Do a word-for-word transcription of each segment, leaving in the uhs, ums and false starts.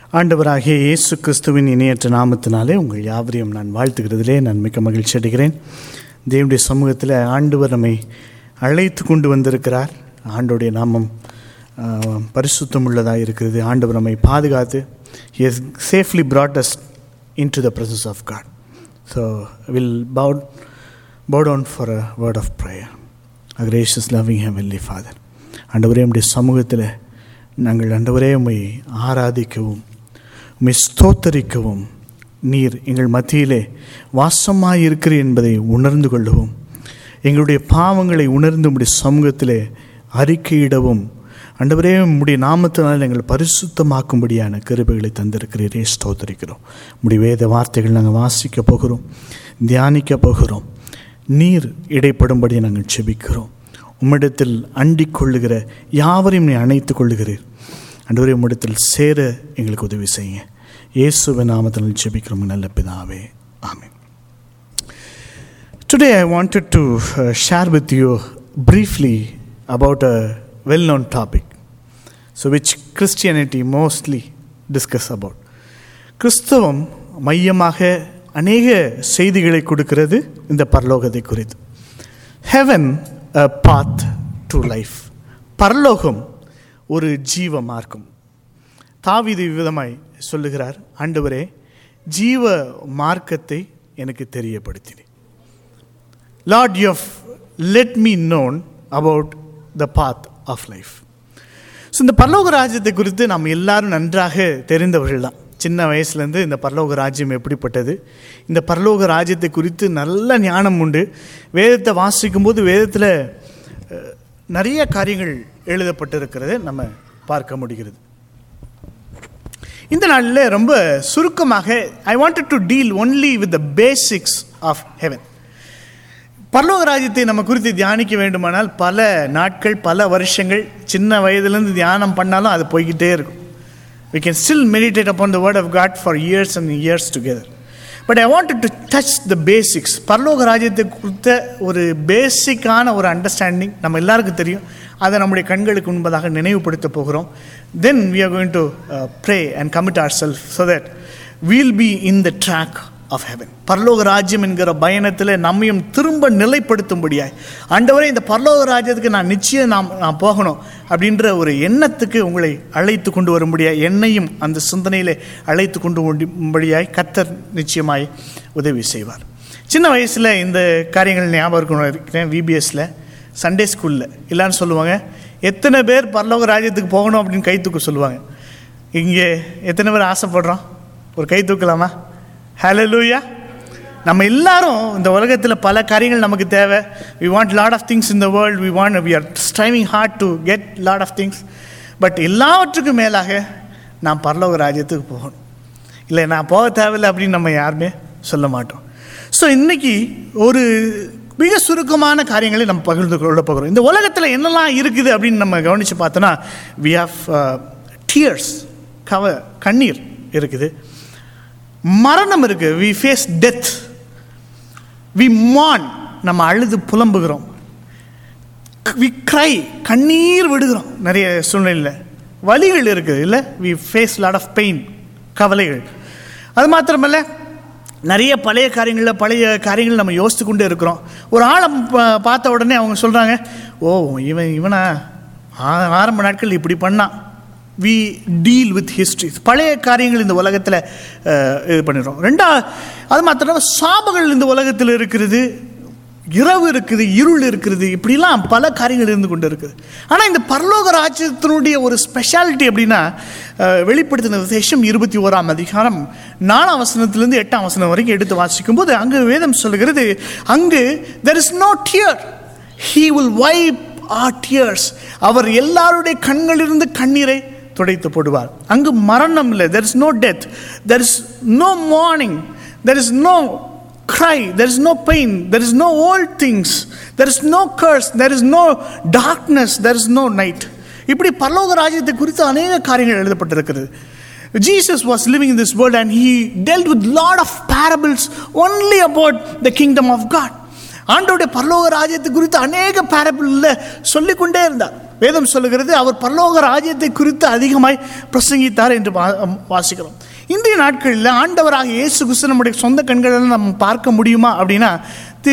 ஆண்டவராகிய இயேசு கிறிஸ்துவின் இணையற்ற நாமத்தினாலே உங்கள் யாவரையும் நான் வாழ்த்துகிறதிலே நான் மிக்க மகிழ்ச்சி அடைகிறேன். தேவனுடைய சமூகத்தில் ஆண்டவர் நம்மை அழைத்து கொண்டு வந்திருக்கிறார். ஆண்டோடைய நாமம் பரிசுத்தம் உள்ளதாக இருக்கிறது. ஆண்டவர் நம்மை பாதுகாத்து He has safely brought us into the presence of God. So we'll bow, bow down for a word of prayer. Our gracious loving Heavenly Father, ஆண்டவரே நம்முடைய சமூகத்தில் நாங்கள் ஆண்டவரே உம்மை ஆராதிக்கவும் உம்மை ஸ்தோத்தரிக்கவும் நீர் எங்கள் மத்தியிலே வாசமாயிருக்கிறீர் என்பதை உணர்ந்து கொள்ளவும் எங்களுடைய பாவங்களை உணர்ந்து உம்முடைய சமூகத்திலே அறிக்கையிடவும் ஆண்டவரே உம்முடைய நாமத்தினால் எங்கள் பரிசுத்தமாக்கும்படியான கிருபைகளை தந்திருக்கிறீரே ஸ்தோத்தரிக்கிறோம். உம்முடைய வேத வார்த்தைகள் நாங்கள் வாசிக்க போகிறோம், தியானிக்க போகிறோம். நீர் இடைப்படும்படி நாங்கள் செபிக்கிறோம். உம்மிடத்தில் அண்டிக் கொள்ளுகிற யாவரையும் நீ அணைத்துக் கொள்ளுகிறீர். ஆண்டவரே உம்மிடத்தில் சேர எங்களுக்கு உதவி செய்யுங்க. இயேசுவின் நாமத்தில் ஜெபிக்கிறோம் நல்ல பிதாவே, ஆமென். Today I wanted to uh, share with you briefly about a well-known topic, so which Christianity mostly discuss about. கிறிஸ்தவம் மையமாக அநேக செய்திகளை கொடுக்கிறது இந்த பரலோகத்தை குறித்து. Heaven a path to life. பரலோகம் ஒரு ஜீவ மார்க்கம். தாவீது விதமாய் சொல்லுகிறார், ஆண்டவரே ஜீவ மார்க்கத்தை எனக்கு தெரியப்படுத்தினேன். Lord, you have let me known about the path of life. So இந்த பரலோக ராஜ்யத்தை குறித்து நாம் எல்லாரும் நன்றாக தெரிந்தவர்கள் தான். சின்ன வயசுலேருந்து இந்த பரலோக ராஜ்யம் எப்படிப்பட்டது, இந்த பரலோக ராஜ்யத்தை குறித்து நல்ல ஞானம் உண்டு. வேதத்தை வாசிக்கும் போது வேதத்தில் நிறைய காரியங்கள் எழுதப்பட்டிருக்கிறத நம்ம பார்க்க முடிகிறது. இந்த நாளில் ரொம்ப சுருக்கமாக I wanted to deal only with the basics of heaven. பரலோக ராஜ்யத்தை நம்ம குறித்து தியானிக்க வேண்டுமானால் பல நாட்கள் பல வருஷங்கள் சின்ன வயதுலேருந்து தியானம் பண்ணாலும் அது போய்கிட்டே இருக்கும். We can still meditate upon the word of God for years and years together. But I wanted to touch the basics. பரலோக ராஜ்யத்தை குறித்த ஒரு பேசிக்கான ஒரு அண்டர்ஸ்டாண்டிங் நம்ம எல்லாருக்கும் தெரியும். அதை நம்முடைய கண்களுக்கு முன்பதாக நினைவுபடுத்த போகிறோம். Then we are going to uh, pray and commit ourselves so that we'll be in the track of heaven. பரலோக ராஜ்யம் என்கிற பயணத்தில் நம்மையும் திரும்ப நிலைப்படுத்தும்படியாய் ஆண்டவரே இந்த பரலோக ராஜ்யத்துக்கு நான் நிச்சயம் நாம் நான் போகணும் அப்படின்ற ஒரு எண்ணத்துக்கு உங்களை அழைத்து கொண்டு வரும்படியாய், என்னையும் அந்த சிந்தனையிலே அழைத்து கொண்டு வரும்படியாய் கர்த்தர் நிச்சயமாய் உதவி செய்வார். சின்ன வயசில் இந்த காரியங்கள் ஞாபகம் இருக்கிறேன். விபிஎஸ்ல சண்டே ஸ்கூலில் எல்லாரும் சொல்லுவாங்க, எத்தனை பேர் பரலோக ராஜ்யத்துக்கு போகணும் அப்படின்னு கை தூக்க சொல்லுவாங்க. இங்கே எத்தனை பேர் ஆசைப்படுறோம்? ஒரு கை தூக்கலாமா? ஹல்லேலூயா. நம்ம எல்லாரும் இந்த உலகத்தில் பல காரியங்கள் நமக்கு தேவை. we want lot of things in the world, we want we are striving hard to get lot of things. But எல்லாவற்றுக்கும் மேலாக நான் பரலோக ராஜ்யத்துக்கு போகணும், இல்லை நான் போக தேவையில்லை அப்படின்னு நம்ம யாருமே சொல்ல மாட்டோம். ஸோ இன்னைக்கு ஒரு மிக சுருக்கமான காரியங்களை நம்ம பகிர்ந்து கொள்ள போகிறோம். இந்த உலகத்தில் என்னெல்லாம் இருக்குது அப்படின்னு நம்ம கவனித்து பார்த்தோன்னா we have uh, tears, கவ கண்ணீர் இருக்குது, மரணம் இருக்குது, we face death, we mourn, நம்ம அழுது புலம்புகிறோம், we cry, கண்ணீர் விடுகிறோம். நிறைய சூழ்நிலையில் வலிகள் இருக்குது இல்லை, we face lot of pain, கவலைகள். அது மாத்திரமல்ல நிறைய பழைய காரியங்களில் பழைய காரியங்கள் நம்ம யோசித்து கொண்டே இருக்கிறோம். ஒரு ஆளை பார்த்த உடனே அவங்க சொல்கிறாங்க, ஓ இவன் இவனா ஆரம்ப நாட்கள் இப்படி பண்ணான். we deal with history. பழைய காரியங்கள் இந்த உலகத்தில் இது பண்ணிடுறோம். ரெண்டா அது மாத்திரம் சாபங்கள் இந்த உலகத்தில் இருக்கிறது, இரவு இருக்குது, இருள் இருக்கிறது, இப்படிலாம் பல காரியங்கள் இருந்து கொண்டு இருக்குது. ஆனால் இந்த பரலோக ராஜ்யத்தினுடைய ஒரு ஸ்பெஷாலிட்டி அப்படின்னா வெளிப்படுத்தின விசேஷம் இருபத்தி ஓராம் அதிகாரம் நாலாம் வசனத்திலிருந்து எட்டாம் வசனம் வரைக்கும் எடுத்து வாசிக்கும் போது அங்கு வேதம் சொல்லுகிறது, அங்கு there is no tear, he will wipe our tears. அவர் எல்லாருடைய கண்களிலிருந்து கண்ணீரை துடைத்து போடுவார். அங்கு மரணம் இல்லை, there is no death, there is no mourning, there is no cry, there is no pain, there is no old things, there is no curse, there is no darkness, there is no night. இப்படி பரலோக ராஜ்யத்தை குறித்து அநேக காரியங்கள் எழுதப்பட்டிருக்கிறது. Jesus was living in this world and he dealt with lot of parables only about the kingdom of God. ஆண்டவருடைய பரலோக ராஜ்யத்தை குறித்து அநேக பேரபிள்ல சொல்லிக்கொண்டே இருந்தார். வேதம் சொல்லுகிறது அவர் பரலோக ராஜ்யத்தை குறித்து அதிகமாய் பிரசங்கித்தார் என்று வாசிக்கிறோம். இன்றைய நாட்களில் ஆண்டவராக இயேசு கிறிஸ்து நம்முடைய சொந்த கண்களில் நம்ம பார்க்க முடியுமா அப்படின்னா, தீ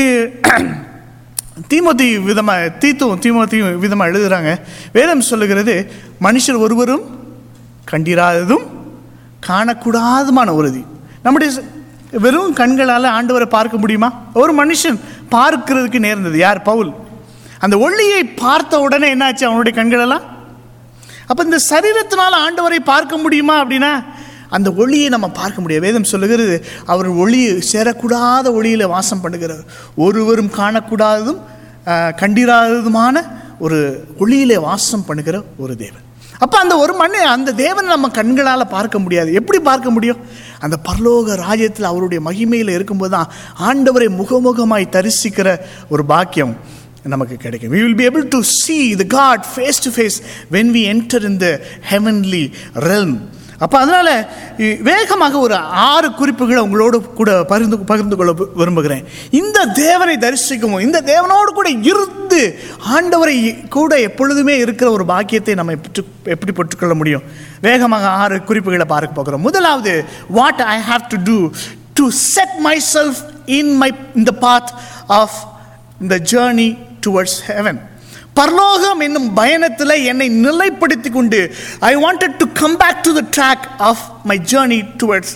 தீமோத்தி விதமாக தீத்துவம் தீமோத்தியும் விதமாக எழுதுகிறாங்க. வேதம் சொல்லுகிறது, மனுஷர் ஒருவரும் கண்டிராததும் காணக்கூடாதுமான உறுதி. நம்முடைய வெறும் கண்களால் ஆண்டவரை பார்க்க முடியுமா? ஒரு மனுஷன் பார்க்கிறதுக்கு நேர்ந்தது. யார்? பவுல். அந்த ஒளியை பார்த்த உடனே என்னாச்சு அவனுடைய கண்களெல்லாம்? அப்போ இந்த சரீரத்தினால் ஆண்டவரை பார்க்க முடியுமா அப்படின்னா, அந்த ஒளியை நம்ம பார்க்க முடியாது. வேதம் சொல்லுகிறது, அவர் ஒளி சேரக்கூடாத ஒளியில் வாசம் பண்ணுகிறார். ஒருவரும் காணக்கூடாததும் கண்டிராததுமான ஒரு ஒளியிலே வாசம் பண்ணுகிற ஒரு தேவன். அப்போ அந்த ஒரு மணி அந்த தேவனை நம்ம கண்களால் பார்க்க முடியாது. எப்படி பார்க்க முடியும்? அந்த பரலோக ராஜ்யத்தில் அவருடைய மகிமையில் இருக்கும்போது தான் ஆண்டவரை முகமுகமாய் தரிசிக்கிற ஒரு பாக்கியம் நமக்கு கிடைக்கும். We will be able to see the God face to face when we enter in the heavenly realm. அப்போ அதனால் வேகமாக ஒரு ஆறு குறிப்புகளை உங்களோடு கூட பகிர்ந்து பகிர்ந்து கொள்ள விரும்புகிறேன். இந்த தேவனை தரிசிக்கவும், இந்த தேவனோடு கூட இருந்து ஆண்டவரை கூட எப்பொழுதுமே இருக்கிற ஒரு பாக்கியத்தை நம்ம பெற்று எப்படி பெற்றுக்கொள்ள முடியும்? வேகமாக ஆறு குறிப்புகளை பார்க்க போகிறோம். முதலாவது, what I have to do to set my self in my in the path of the journey towards heaven. பரலோகம் என்னும் பயணத்தில் என்னை நிலைப்படுத்தி கொண்டு I wanted to come back to the track of my journey towards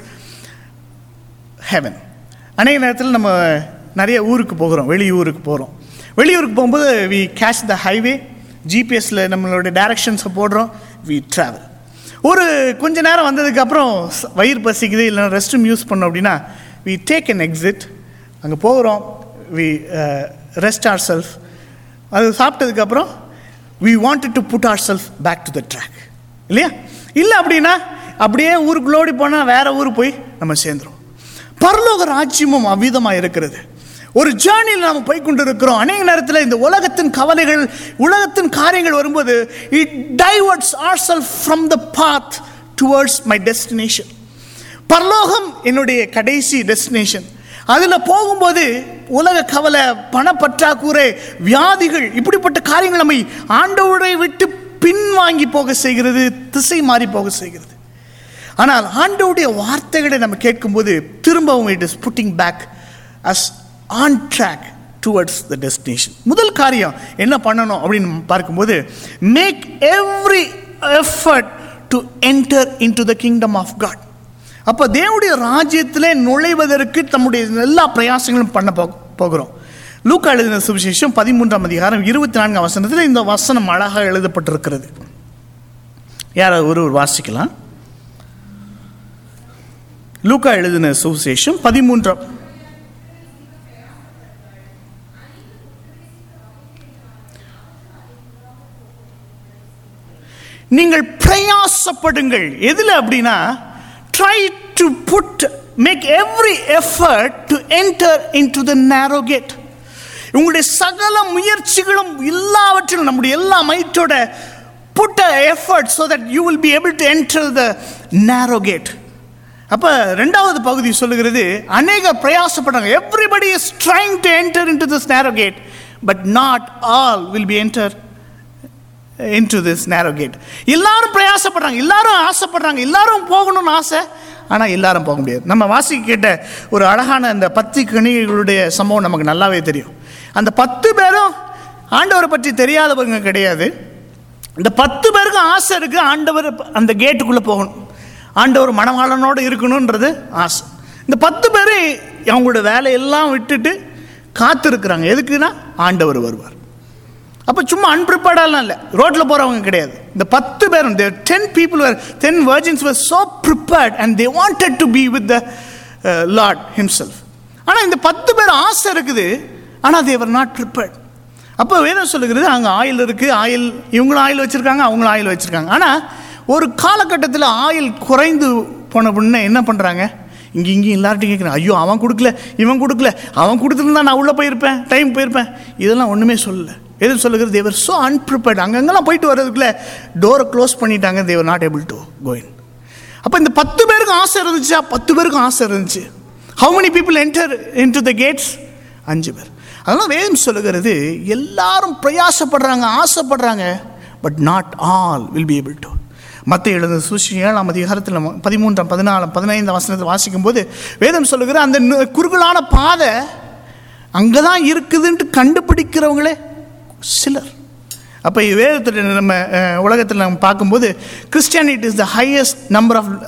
heaven. அநேக நேரத்தில் நம்ம நிறைய ஊருக்கு போகிறோம், வெளியூருக்கு போகிறோம். வெளியூருக்கு போகும்போது வி கேட்ச் த ஹைவே, ஜிபிஎஸ்ல நம்மளோட டைரக்ஷன்ஸை போடுறோம், வி ட்ராவல். ஒரு கொஞ்ச நேரம் வந்ததுக்கப்புறம் வயிறு பசிக்குது, இல்லைன்னா ரெஸ்ட் ரூம் யூஸ் பண்ணோம் அப்படின்னா வி டேக் அன் எக்ஸிட். அங்கே போகிறோம், வி ரெஸ்ட் ஆர் செல்ஃப். அது சாப்பிட்டதுக்கப்புறம் we wanted to put ourselves back to the track, இல்லையா? இல்லை அப்படின்னா அப்படியே ஊருக்குள்ளோடி போனால் வேற ஊருக்கு போய் நம்ம சேர்ந்துடும். பரலோக ராஜ்யமும் அவ்விதமாக இருக்கிறது. ஒரு ஜேர்னியில் நாம் போய் கொண்டு இருக்கிறோம். அநேக நேரத்தில் இந்த உலகத்தின் கவலைகள், உலகத்தின் காரியங்கள் வரும்போது it diverts ourselves from the path towards my destination. பரலோகம் என்னுடைய கடைசி டெஸ்டினேஷன். அதில் போகும்போது உலக கவலை, பணப்பற்றாக்குறை, வியாதிகள், இப்படிப்பட்ட காரியங்கள் நம்மை ஆண்டவரை விட்டு பின்வாங்கி போக செய்கிறது, திசை மாறி போக செய்கிறது. ஆனால் ஆண்டவருடைய வார்த்தைகளை நம்ம கேட்கும்போது திரும்பவும் it is putting back us on track towards the destination. முதல் காரியம் என்ன பண்ணணும் அப்படின்னு பார்க்கும்போது, make every effort to enter into the kingdom of God. அப்போ தேவனுடைய ராஜ்யத்தில் நுழைவதற்கு நம்முடைய எல்லா பிரயாசங்களும் பண்ண போ போகிறோம் லூக்கா எழுதின சுவிசேஷம் பதிமூன்றாம் அதிகாரம் இருபத்தி நான்காம் வசனத்தில் இந்த வசனம் அழகாக எழுதப்பட்டிருக்கிறது. யாராவது ஒருவர் வாசிக்கலாம்? லூக்கா எழுதின சுவிசேஷம் பதிமூன்றாம் நீங்கள் பிரயாசப்படுங்கள். எதில் அப்படின்னா, try to put make every effort to enter into the narrow gate. உங்களுடைய சகல முயற்சிகளும் எல்லாவற்றிலும் நம்முடைய எல்லா மைட்டோட put a effort so that you will be able to enter the narrow gate. அப்ப இரண்டாவது பகுதி சொல்லுகிறது, அநேக பிரயாசப்படுறாங்க. everybody is trying to enter into this narrow gate, but not all will be enter into this narrow gate. எல்லாரும் பிரயாசப்படுறாங்க, எல்லாரும் ஆசைப்படுறாங்க, எல்லாரும் போகணும்னு ஆசை, ஆனால் எல்லாரும் போக முடியாது. நம்ம வாசிக்க கேட்ட ஒரு அழகான அந்த பத்து கணிகளுடைய சம்பவம் நமக்கு நல்லாவே தெரியும். அந்த பத்து பேரும் ஆண்டவரை பற்றி தெரியாதவங்க கிடையாது. இந்த பத்து பேருக்கும் ஆசை இருக்குது, ஆண்டவர் அந்த கேட்டுக்குள்ளே போகணும், ஆண்டவர் மணவாளனோடு இருக்கணுன்றது ஆசை. இந்த பத்து பேர் அவங்களோட வேலையெல்லாம் விட்டுட்டு காத்திருக்கிறாங்க. எதுக்குன்னா ஆண்டவர் வருவார். அப்போ சும்மா அன்பிரிப்பேர்டாலாம் இல்லை, ரோட்டில் போகிறவங்க கிடையாது. இந்த பத்து பேரும், ten people were ten virgins were so prepared and they wanted to be with the Lord himself. ஆனால் இந்த பத்து பேர் ஆசை இருக்குது, ஆனால் தே வர் நாட் ப்ரிப்பேர்ட். அப்போ வேதம் சொல்லுகிறது, அங்கே ஆயில் இருக்குது, ஆயில் இவங்களும் ஆயில் வச்சுருக்காங்க, அவங்களும் ஆயில் வச்சுருக்காங்க. ஆனால் ஒரு காலகட்டத்தில் ஆயில் குறைந்து போன பொண்ணு என்ன பண்ணுறாங்க, இங்கே இங்கேயும் எல்லார்ட்டையும் கேட்குறேன், ஐயோ அவன் கொடுக்கல, இவன் கொடுக்கல, அவன் கொடுத்துருந்தா நான் உள்ளே போயிருப்பேன், டைம் போயிருப்பேன். இதெல்லாம் ஒன்றுமே சொல்லலை. எது சொல்லுகிறது, தேவர் ஸோ அன்ப்ரிப்பேர்ட். அங்கங்கெல்லாம் போயிட்டு வர்றதுக்குள்ளே டோரை க்ளோஸ் பண்ணிட்டாங்க, they were not able to go in. அப்போ இந்த பத்து பேருக்கும் ஆசை இருந்துச்சா? பத்து பேருக்கும் ஆசை இருந்துச்சு. How many people enter into the gates? அஞ்சு பேர். அதெல்லாம் வேதம் சொல்லுகிறது, எல்லாரும் பிரயாசப்படுறாங்க, ஆசைப்படுறாங்க, but not all will be able to. மத்திய எழுத சுவிசேஷம் ஏழாம் அதிகாரத்தில் பதிமூன்றாம் பதினாலாம் பதினைந்தாம் வசனத்தில் வாசிக்கும் போது வேதம் சொல்லுகிற அந்த குறுகலான பாதை அங்கே தான் இருக்குதுன்ட்டு கண்டுபிடிக்கிறவங்களே சிலர். அப்போ வேதத்தில் நம்ம உலகத்தில் நம்ம பார்க்கும்போது Christianity is the highest number of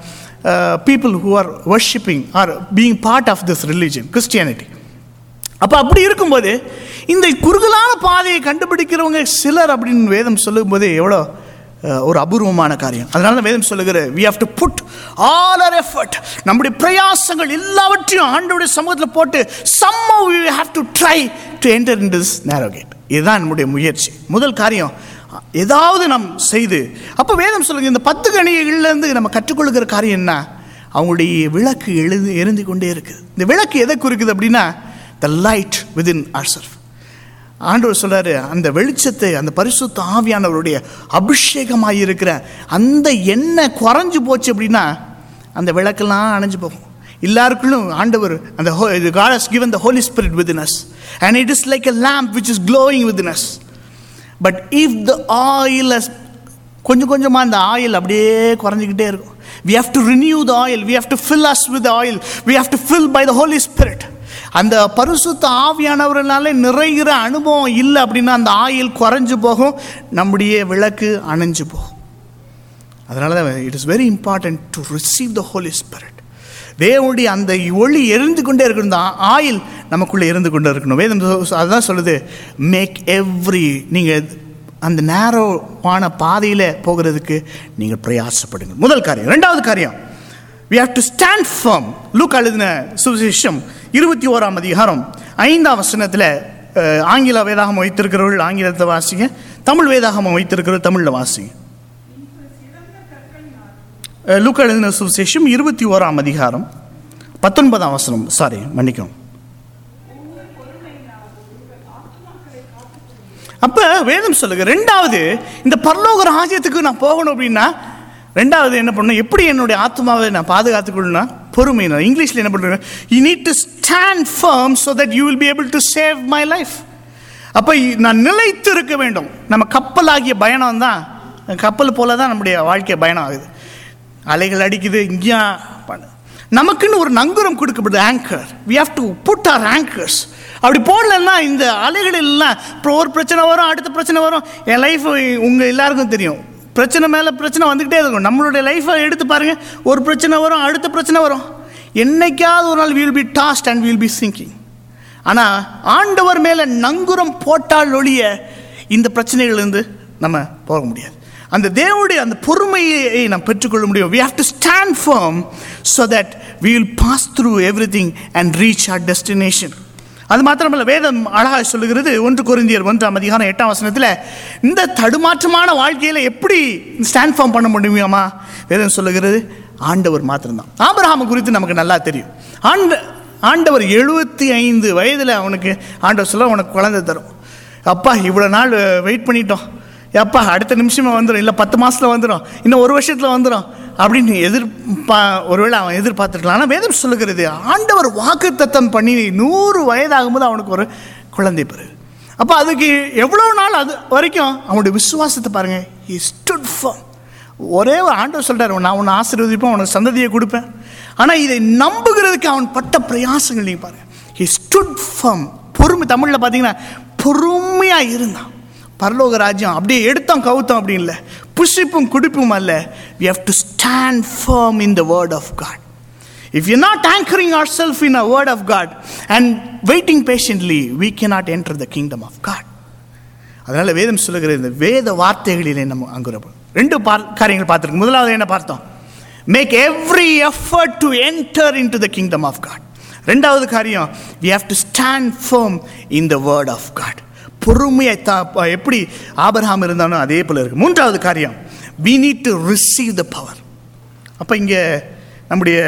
people who are worshipping or being part of this religion Christianity. அப்போ அப்படி இருக்கும்போது இந்த குறுகலான பாதையை கண்டுபிடிக்கிறவங்க சிலர் அப்படின்னு வேதம் சொல்லும்போது எவ்வளோ ஒரு அபூர்வமான காரியம். அதனால தான் வேதம் சொல்லுகிற we have to put all our effort, நம்முடைய பிரயாசங்கள் எல்லாவற்றையும் ஆண்டவருடைய சமூகத்தில் போட்டு somehow we have to try to enter into this narrow gate. இதுதான் நம்முடைய முயற்சி. முதல் காரியம் ஏதாவது நாம் செய்து. அப்போ வேதம் சொல்லுங்க இந்த பத்து கனிகள்லேருந்து நம்ம கற்றுக்கொள்கிற காரியம் என்ன? அவங்களுடைய விளக்கு எழுது எரிந்து கொண்டே இருக்குது. இந்த விளக்கு எதை குறிக்குது அப்படின்னா the light within ourselves. ஆண்டவர் சொல்றாரு அந்த வெளிச்சத்தை அந்த பரிசுத்த ஆவியானவருடைய அபிஷேகமாக இருக்கிற அந்த எண்ணெய் குறைஞ்சு போச்சு அப்படின்னா அந்த விளக்கெல்லாம் அணைஞ்சு போகும். எல்லாருக்குள்ளும் ஆண்டவர் அந்த God has given the Holy Spirit within us and it is like a lamp which is glowing within us. But if the oil has கொஞ்சம் கொஞ்சமாக அந்த ஆயில் அப்படியே குறைஞ்சிக்கிட்டே இருக்கும். We have to renew the oil. We have to fill us with the oil. We have to fill by the Holy Spirit. அந்த பரிசுத்த ஆவியானவர்களாலே நிறைகிற அனுபவம் இல்லை அப்படின்னா அந்த ஆயில் குறைஞ்சு போகும், நம்முடைய விளக்கு அணைஞ்சு போகும். அதனால தான் it is very important to receive the Holy Spirit. தேவனுடைய அந்த ஒளி எரிந்து கொண்டே இருக்கணும், அந்த ஆயில் நமக்குள்ளே இருந்து கொண்டே இருக்கணும். வேதம் அதுதான் சொல்லுது, மேக் எவ்ரி நீங்கள் அந்த நேரோவான பாதையில் போகிறதுக்கு நீங்கள் பிரயாசப்படுங்க. முதல் காரியம். ரெண்டாவது காரியம், we have to stand firm. லூக்கா எழுதின சுவிசேஷம் இருபத்தி ஓராம் அதிகாரம் ஐந்தாம் வசனத்தில் ஆங்கில வேதாகமம் வைத்திருக்கிறவர்கள் ஆங்கிலத்தை வாசிங்க, தமிழ் வேதாகமம் வைத்திருக்கிறவர்கள் தமிழில் வாசிங்க. லூக்கா எழுதின சுவிசேஷம் இருபத்தி ஓராம் அதிகாரம் பத்தொன்பதாம் வசனம். சாரி மன்னிக்கும். அப்ப வேதம் சொல்லுங்க ரெண்டாவது, இந்த பரலோக ராஜ்யத்துக்கு நான் போகணும் அப்படின்னா ரெண்டாவது என்ன பண்ணணும், எப்படி என்னுடைய ஆத்மாவை நான் பாதுகாத்துக்கொள்ளணும்னா பொறுமை. இங்கிலீஷில் என்ன பண்ணுறேன், you need to stand firm so that you will be able to save my life. அப்போ நான் நிலைத்து இருக்க வேண்டும். நம்ம கப்பலாகிய பயணம் தான், கப்பல் போல தான் நம்முடைய வாழ்க்கை பயணம் ஆகுது. அலைகள் அடிக்குது, இங்கேயா நமக்குன்னு ஒரு நங்குரம் கொடுக்கப்படுது, anchor. We have to put our anchors. அப்படி போடலன்னா இந்த அலைகள் எல்லாம் இப்போ ஒரு பிரச்சனை வரும், அடுத்த பிரச்சனை வரும். என் லைஃப் உங்கள் எல்லாருக்கும் தெரியும், பிரச்சனை மேலே பிரச்சனை வந்துக்கிட்டே இருக்கும். நம்மளுடைய லைஃப்பை எடுத்து பாருங்கள், ஒரு பிரச்சனை வரும், அடுத்த பிரச்சனை வரும். என்னைக்காவது ஒரு நாள் we will be tossed and we will be sinking. ஆனால் ஆண்டவர் மேலே நங்குரம் போட்டால் ஒழிய இந்த பிரச்சனைகளிலிருந்து நம்ம போக முடியாது. அந்த தேவனுடைய அந்த பொறுமையை நாம் பெற்றுக்கொள்ள முடியும். we have to stand firm so that we will pass through everything and reach our destination. அது மாத்திரமல்ல, வேதம் அழகாக சொல்லுகிறது, ஒன்று கொரிந்தியர் ஒன்றாம் அதிகாரம் எட்டாம் வசனத்தில் இந்த தடுமாற்றமான வாழ்க்கையில் எப்படி ஸ்டாண்ட் ஃபார்ம் பண்ண முடியுமா வேதம் சொல்லுகிறது, ஆண்டவர் மாத்திரம்தான். ஆபிரகாம் குறித்து நமக்கு நல்லா தெரியும். ஆண்ட ஆண்டவர் எழுபத்தி ஐந்து வயதில் அவனுக்கு ஆண்டவர் சொல்ல உனக்கு குழந்தை தரும். அப்பா இவ்வளோ நாள் வெயிட் பண்ணிட்டோம், எப்பா அடுத்த நிமிஷமாக வந்துடும், இல்லை பத்து மாதத்தில் வந்துடும், இன்னும் ஒரு வருஷத்தில் வந்துடும் அப்படின்னு எதிர்பா ஒருவேளை அவன் எதிர்பார்த்துருக்கலாம். ஆனால் வேதம் சொல்லுகிறது, ஆண்டவர் வாக்குத்தத்தம் பண்ணி நூறு வயதாகும்போது அவனுக்கு ஒரு குழந்தை பிறகு. அப்போ அதுக்கு எவ்வளோ நாள் அது வரைக்கும் அவனுடைய விசுவாசத்தை பாருங்கள். he stood firm. ஒரே ஒரு ஆண்டவர் சொல்கிறார், நான் உன்னை ஆசீர்வதிப்பேன், உனக்கு சந்ததியை கொடுப்பேன். ஆனால் இதை நம்புகிறதுக்கு அவன் பட்ட பிரயாசங்கள் நீங்கள் பாருங்கள். he stood firm. பொறுமை, தமிழில் பார்த்தீங்கன்னா பொறுமையாக இருந்தான். பரலோக ராஜ்யம் அப்படியே எடுத்தோம் கவுத்தோம் அப்படி இல்லை, புஷிப்பும் குடிப்பும் அல்ல. we have to stand firm in the word of God. if you're not anchoring ourselves in a word of God and waiting patiently, we cannot enter the kingdom of God. அதனால வேதம் சொல்லுகிற இந்த வேத வார்த்தைகளிலே நம்ம அங்குறப்போம். ரெண்டு காரியங்கள் பார்த்துருக்கோம். முதலாவது என்ன பார்த்தோம், make every effort to enter into the kingdom of God. ரெண்டாவது காரியம், we have to stand firm in the word of God. பொறுமையை தா எப்படி ஆபிரகாம் இருந்தானோ அதே போல இருக்கு. மூன்றாவது காரியம், we need to receive the power. அப்போ இங்கே நம்முடைய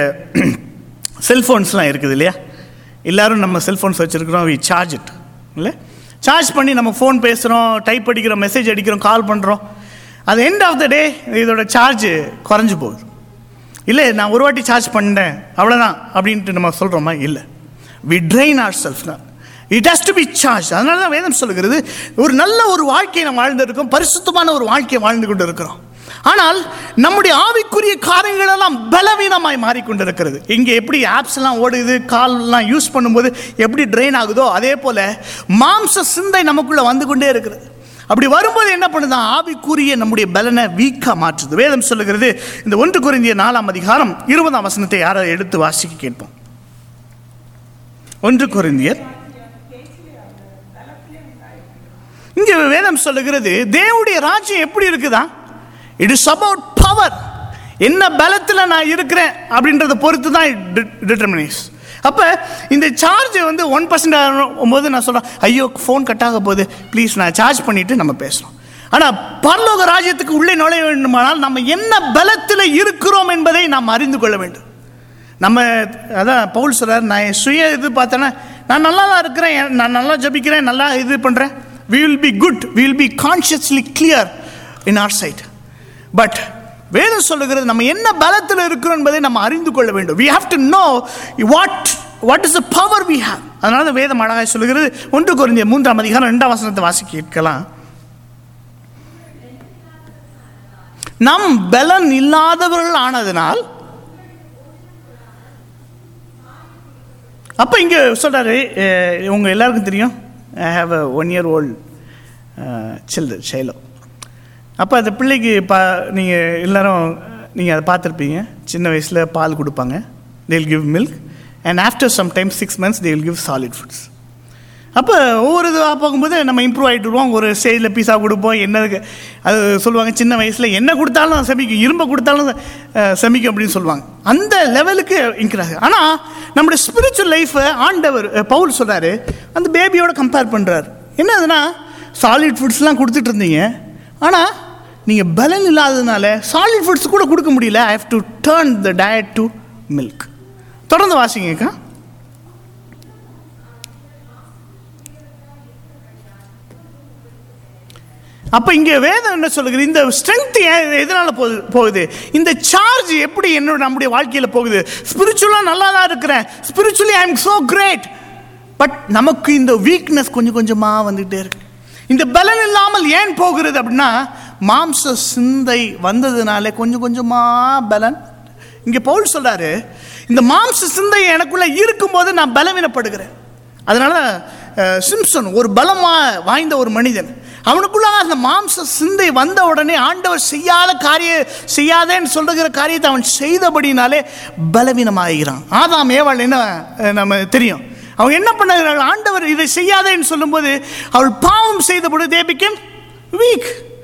செல்ஃபோன்ஸ்லாம் இருக்குது இல்லையா, எல்லோரும் நம்ம செல்ஃபோன்ஸ் வச்சுருக்கிறோம். வி சார்ஜ் இட் இல்லை, சார்ஜ் பண்ணி நம்ம ஃபோன் பேசுகிறோம், டைப் அடிக்கிறோம், மெசேஜ் அடிக்கிறோம், கால் பண்ணுறோம். அது எண்ட் ஆஃப் த டே இதோட சார்ஜ் குறைஞ்சி போகுது. இல்லை நான் ஒரு வாட்டி சார்ஜ் பண்ணேன் அவ்வளோதான் அப்படின்ட்டு நம்ம சொல்கிறோமா? இல்லை, we train our self. It has to be charge. அதனால தான் வேதம் சொல்லுகிறது, ஒரு நல்ல ஒரு வாழ்க்கையை நம்ம வாழ்ந்திருக்கோம், பரிசுத்தமான ஒரு வாழ்க்கையை வாழ்ந்து கொண்டு இருக்கிறோம். ஆனால் நம்முடைய ஆவிக்குரிய காரியங்கள் எல்லாம் பலவீனமாய் மாறிக்கொண்டிருக்கிறது. இங்கே எப்படி ஆப்ஸ் எல்லாம் ஓடுது, கால்லாம் யூஸ் பண்ணும்போது எப்படி ட்ரெயின் ஆகுதோ அதே போல மாம்ச சிந்தை நமக்குள்ள வந்து கொண்டே இருக்கிறது. அப்படி வரும்போது என்ன பண்ணுதான், ஆவிக்குரிய நம்முடைய பலனை வீக்கா மாற்றுது. வேதம் சொல்லுகிறது, இந்த ஒன்று கொரிந்தியர் நாலாம் அதிகாரம் இருபதாம் வசனத்தை யாரை எடுத்து வாசிக்க கேட்போம். ஒன்று கொரிந்தியர், இங்க வேதம் சொல்லுகிறது, தேவனுடைய ராஜ்யம் எப்படி இருக்குதா, இட் இஸ் அபவுட் பவர். என்ன பலத்தில் நான் இருக்கிறேன் அப்படின்றத பொறுத்து தான் டிட்டர்மினேஸ். அப்போ இந்த சார்ஜ் வந்து ஒன் பர்சன்ட் ஆகும்போது நான் சொல்கிறேன், ஐயோ ஃபோன் கட் ஆக போகுது, ப்ளீஸ் நான் சார்ஜ் பண்ணிவிட்டு நம்ம பேசுகிறோம். ஆனால் பரலோக ராஜ்யத்துக்கு உள்ளே நுழைய வேண்டுமானால் நம்ம என்ன பலத்தில் இருக்கிறோம் என்பதை நாம் அறிந்து கொள்ள வேண்டும். நம்ம அதான் பவுல் சொல்கிறார், நான் சுய இது பார்த்தேன்னா நான் நல்லா தான் இருக்கிறேன், நான் நல்லா ஜபிக்கிறேன், நல்லா இது பண்ணுறேன், we will be good, we will be consciously clear in our sight. But வேதம் சொல்லுகிறது, நம்ம என்ன பலத்தில் இருக்கிறோம் என்பதை நம்ம அறிந்து கொள்ள வேண்டும். we have to know what what is the power we have. அதனால தான் வேதம் அழகாக சொல்லுகிறது, ஒன்று கொரிந்தியர் மூன்றாம் அதிகாரம் இரண்டாம் வசனத்தை வாசிக்க கேட்கலாம். நம் பலன் இல்லாதவர்கள் ஆனதனால், அப்போ இங்கே சொல்கிறாரு, உங்கள் எல்லாருக்கும் தெரியும், I have a one year old children Shiloh. அப்போ அந்த பிள்ளைக்கு பா நீங்கள் எல்லோரும் நீங்கள் அதை பார்த்துருப்பீங்க, சின்ன வயசில் பால் கொடுப்பாங்க, they will give milk, and after some time six months they will give solid foods. அப்போ ஒவ்வொரு இதுவாக போகும்போது நம்ம இம்ப்ரூவ் ஆகிட்டு வருவோம். ஒரு ஸ்டேஜில் பீஸா கொடுப்போம், என்னதுக்கு அது சொல்லுவாங்க, சின்ன வயசில் என்ன கொடுத்தாலும் செமிக்கும், இரும்பை கொடுத்தாலும் செமிக்கும் அப்படின்னு சொல்லுவாங்க. அந்த லெவலுக்கு இன்க்ரீஸ். ஆனால் நம்முடைய ஸ்பிரிச்சுவல் லைஃப்பை ஆண்டவர் பவுல் சொல்கிறாரு, அந்த பேபியோட கம்பேர் பண்ணுறாரு. என்னதுன்னா, சாலிட் ஃபுட்ஸ்லாம் கொடுத்துட்டு இருந்தீங்க, ஆனால் நீங்கள் பலன் இல்லாததுனால சாலிட் ஃபுட்ஸ் கூட கொடுக்க முடியல, I have to turn the diet to milk. தொடர்ந்து வாசிங்கக்கா. அப்போ இங்கே வேதம் என்ன சொல்லுகிறது, இந்த ஸ்ட்ரென்த் எதனால் போகுது போகுது இந்த சார்ஜ் எப்படி என்னோட நம்முடைய வாழ்க்கையில் போகுது. ஸ்பிரிச்சுவலாக நல்லா தான் இருக்கிறேன், spiritually I am so great, but நமக்கு இந்த வீக்னஸ் கொஞ்சம் கொஞ்சமாக வந்துகிட்டே இருக்கு. இந்த பலன் இல்லாமல் ஏன் போகிறது அப்படின்னா, மாம்ச சிந்தை வந்ததுனால கொஞ்சம் கொஞ்சமாக பலன். இங்கே பவுல் சொல்கிறாரு, இந்த மாம்ச சிந்தை எனக்குள்ளே இருக்கும்போது நான் பலவீனப்படுகிறேன். அதனால சிம்சன் ஒரு பலமாக வாய்ந்த ஒரு மனிதன், அவனுக்குள்ள அந்த மாம்ச சிந்தை வந்த உடனே ஆண்டவர் செய்யாத காரிய செய்யாதேன்னு சொல்லுகிற காரியத்தை அவன் செய்தபடினாலே பலவீனமாகிறான். ஆதாம் ஏவாள் என்ன நம்ம தெரியும், அவங்க என்ன பண்ணாங்க, ஆண்டவர் இதை செய்யாதேன்னு சொல்லும்போது அவள் பாவம் செய்தபோது they became weak.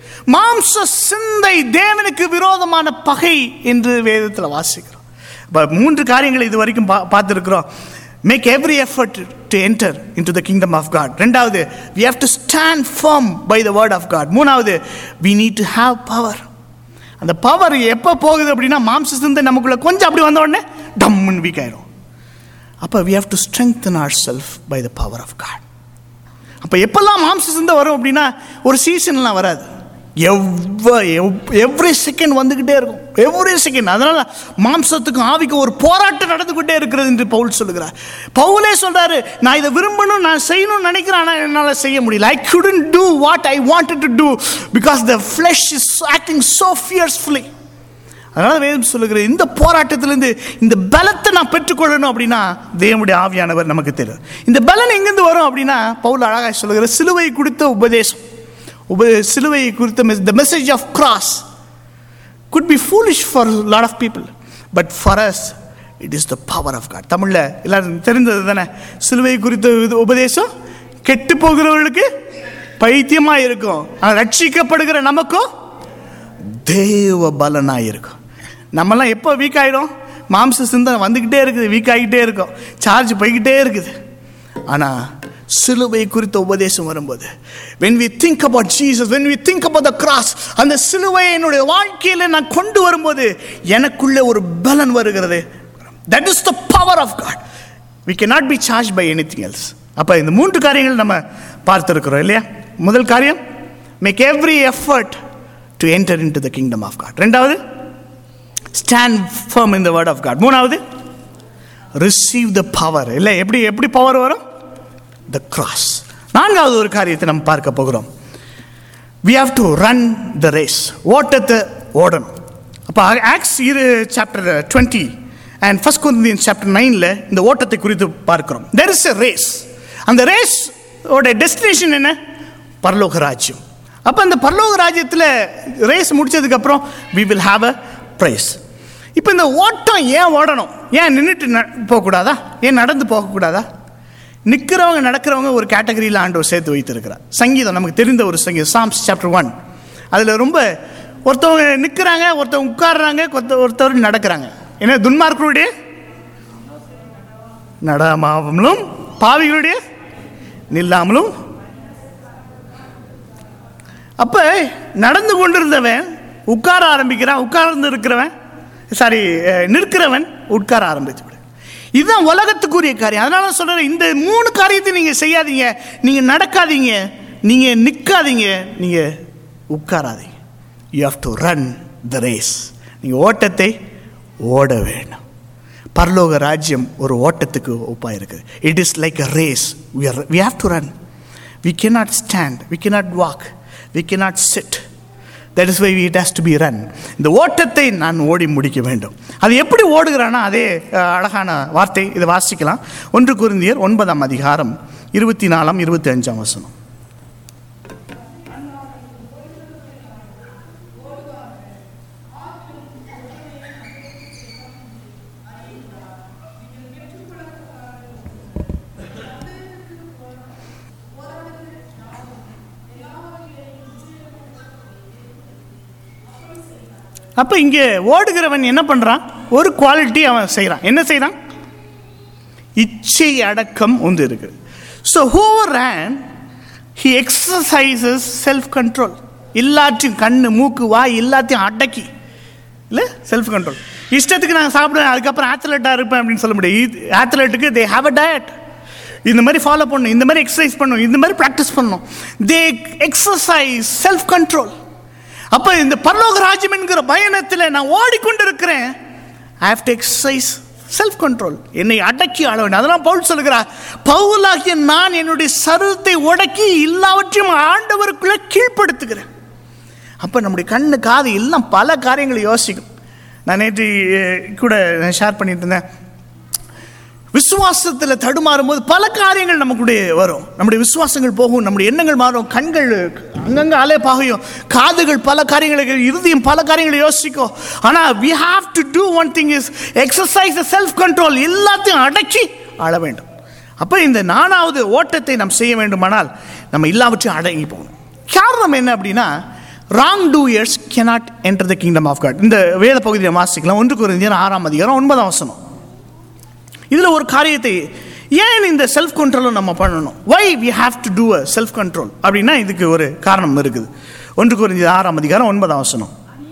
மாம்ச சிந்தை தேவனுக்கு விரோதமான பகை என்று வேதத்தில் வாசிக்கிறோம். மூன்று காரியங்களை இது வரைக்கும் பா பார்த்துருக்கிறோம். Make every effort to enter into the kingdom of God. ரெண்டாவது, we have to stand firm by the word of God. மூணாவது, we need to have power. அந்த பவர் எப்போ போகுது அப்படின்னா, மாம்ச சிந்தை நமக்குள்ள கொஞ்சம் அப்படி வந்த உடனே டம்முன்னு வீக் ஆயிடும். அப்போ we have to strengthen ourselves by the power of God. அப்போ எப்பெல்லாம் மாம்ச சிந்தை வரும் அப்படின்னா, ஒரு சீசன்லாம் வராது, எவ்வ எவ்ரி செகண்ட் வந்துக்கிட்டே இருக்கும், எவ்ரி செகண்ட். அதனால மாம்சத்துக்கும் ஆவிக்கும் ஒரு போராட்டம் நடந்துக்கிட்டே இருக்கிறது என்று பவுல் சொல்லுகிறார். பவுலே சொல்றாரு, நான் இதை விரும்பணும், நான் செய்யணும்னு நினைக்கிறேன், ஆனால் என்னால் செய்ய முடியல. I couldn't do what I wanted to do because the flesh is acting so fiercely. அதனால வேதம் சொல்லுகிறது, இந்த போராட்டத்திலிருந்து இந்த பலத்தை நான் பெற்றுக்கொள்ளணும் அப்படின்னா தேவனுடைய ஆவியானவர் நமக்கு தெரியும். இந்த பலன் எங்கிருந்து வரும் அப்படின்னா, பவுல் அழகாக சொல்லுகிற சிலுவை குறித்த உபதேசம், உப சிலுவை குறித்த the message of cross could be foolish for a lot of people, but for us it is the power of God. தமிழில் எல்லாரும் தெரிந்தது தானே, சிலுவை குறித்த உபதேசம் கெட்டு போகிறவர்களுக்கு பைத்தியமாக இருக்கும், ரட்சிக்கப்படுகிற நமக்கும் தேவ பலனாக இருக்கும். நம்மெல்லாம் எப்போ வீக் ஆகிடும், மாம்ச சிந்தனை வந்துக்கிட்டே இருக்குது, வீக் ஆகிக்கிட்டே இருக்கும், சார்ஜ் போய்கிட்டே இருக்குது. ஆனால் சிலுவை குறித்த உபதேசம் வரும்போது, when we think about Jesus, when we think about the cross, அந்த சிலுவை என்னுடைய வாழ்க்கையில் நான் கொண்டு வரும்போது எனக்குள்ளே ஒரு பலன் வருகிறது. That is the power of God. We cannot be charged by anything else. அப்போ இந்த மூன்று காரியங்கள் நம்ம பார்த்துருக்கிறோம் இல்லையா. முதல் காரியம், make every effort to enter into the kingdom of God. ரெண்டாவது, stand firm in the word of God. மூணாவது, receive the power. இல்லை எப்படி எப்படி பவர் வரும், the cross. நான்காவது ஒரு காரியத்தை நம்ம பார்க்க போகிறோம். We have to run the race. ஓட்டத்தை ஓடணும். அப்போ ஆக்ட்ஸ் இரு chapter twenty and first Corinthians chapter நைனில் இந்த ஓட்டத்தை குறித்து பார்க்கிறோம். There is a race. அந்த ரேஸ் ஓட டெஸ்டினேஷன் என்ன? பரலோக ராஜ்யம். அப்போ அந்த பரலோக ராஜ்யத்தில் ரேஸ் முடிச்சதுக்கப்புறம் we will have a prize. இப்போ இந்த ஓட்டம் ஏன் ஓடணும்? ஏன் நின்றுட்டு போகக்கூடாதா? ஏன் நடந்து போகக்கூடாதா? நிற்கிறவங்க நடக்கிறவங்க ஒரு கேட்டகரியில் ஆண்டவர் சேர்த்து வைத்திருக்கிறார். சங்கீதம் நமக்கு தெரிந்த ஒரு சங்கீதம், சாம்ஸ் சாப்டர் ஒன். அதில் ரொம்ப ஒருத்தவங்க நிற்கிறாங்க, ஒருத்தவங்க உட்காடுறாங்க, ஒருத்தவர் நடக்கிறாங்க. ஏன்னா துன்மார்க்கருடைய நடாமலும் பாவிகளுடைய நில்லாமலும். அப்ப நடந்து கொண்டிருந்தவன் உட்கார ஆரம்பிக்கிறான், உட்கார்ந்து இருக்கிறவன் சாரி நிற்கிறவன் உட்கார ஆரம்பிச்சு. இதுதான் உலகத்துக்குரிய காரியம். அதனால சொல்றேன், இந்த மூணு காரியத்தை நீங்க செய்யாதீங்க. நீங்க நடக்காதீங்க, நீங்க நிற்காதீங்க, நீங்க உட்காராதீங்க. You have to run the race. நீங்க ஓட்டத்தை ஓட வேண்டும். பரலோக ராஜ்யம் ஒரு ஓட்டத்துக்கு ஒப்பா இருக்குது. It is like a race. we are we have to run. We cannot stand, we cannot walk, we cannot sit. That is why it has to be run. இந்த ஓட்டத்தை நான் ஓடி முடிக்க வேண்டும். அது எப்படி ஓடுகிறானா அதே அழகான வார்த்தை இதை வாசிக்கலாம். ஒன்று கொரிந்தியர் ஒன்பதாம் அதிகாரம் இருபத்தி நாலாம் இருபத்தி அஞ்சாம் வசனம். அப்போ இங்கே ஓடுகிறவன் என்ன பண்ணுறான்? ஒரு குவாலிட்டி அவன் செய்கிறான். என்ன செய்கிறான்? இச்சை அடக்கம் ஒன்று இருக்குது. So whoever ran, he exercises self control. எல்லாத்தையும் கண்ணு மூக்கு வாய் எல்லாத்தையும் அடக்கி இல்லை செல்ஃப் கண்ட்ரோல். இஷ்டத்துக்கு நான் சாப்பிடுவேன், அதுக்கப்புறம் ஆத்லெட்டாக இருப்பேன் அப்படின்னு சொல்ல முடியாது. ஆத்லெட்டுக்கு தே ஹாவ் அ டயட். இந்த மாதிரி ஃபாலோ பண்ணணும், இந்த மாதிரி எக்ஸசைஸ் பண்ணணும், இந்த மாதிரி ப்ராக்டிஸ் பண்ணணும். They exercise self control. அப்போ இந்த பரலோக ராஜ்யம் என்கிற பயணத்தில் நான் ஓடிக்கொண்டு இருக்கிறேன். I have to exercise self control. என்னை அடக்கி ஆள வேண்டும். அதெல்லாம் பவுல் சொல்கிறார், பவுலாகிய நான் என்னுடைய சரீரத்தை உடக்கி எல்லாவற்றையும் ஆண்டவருக்குள்ளே கீழ்ப்படுத்துகிறேன். அப்போ நம்முடைய கண்ணு காது எல்லாம் பல காரியங்களை யோசிக்கும். நான் நேற்று கூட ஷேர் பண்ணிட்டு இருந்தேன், விசுவாசத்தில் தடுமாறும் போது பல காரியங்கள் நமக்குடைய வரும். நம்முடைய விசுவாசங்கள் போகும், நம்முடைய எண்ணங்கள் மாறும், கண்கள் அங்கங்கே அலே பாகையும், காதுகள் பல காரியங்களை, இருதயம் பல காரியங்களை யோசிக்கும். ஆனால் we have to do one thing is exercise the self control. எல்லாத்தையும் அடக்கி ஆள வேண்டும். அப்போ இந்த நானாவது ஓட்டத்தை நாம் செய்ய வேண்டுமானால் நம்ம எல்லாவற்றையும் அடங்கி போகணும். காரணம் என்ன அப்படின்னா, wrongdoers cannot enter the kingdom of God. இந்த வேத பகுதியை வாசிக்கலாம். ஒன்று கொரிந்தியர் ஆறாம் அதிகாரம் ஒன்பதாம் வசனம். இதில் ஒரு காரியத்தை ஏன் இந்த செல்ஃப் கண்ட்ரோலும் நம்ம பண்ணணும்? Why we have to do a self control அப்படின்னா இதுக்கு ஒரு காரணம் இருக்குது. ஒன்று கொரிந்தியர் ஆறாம் அதிகாரம் ஒன்பதாம் வசனம்.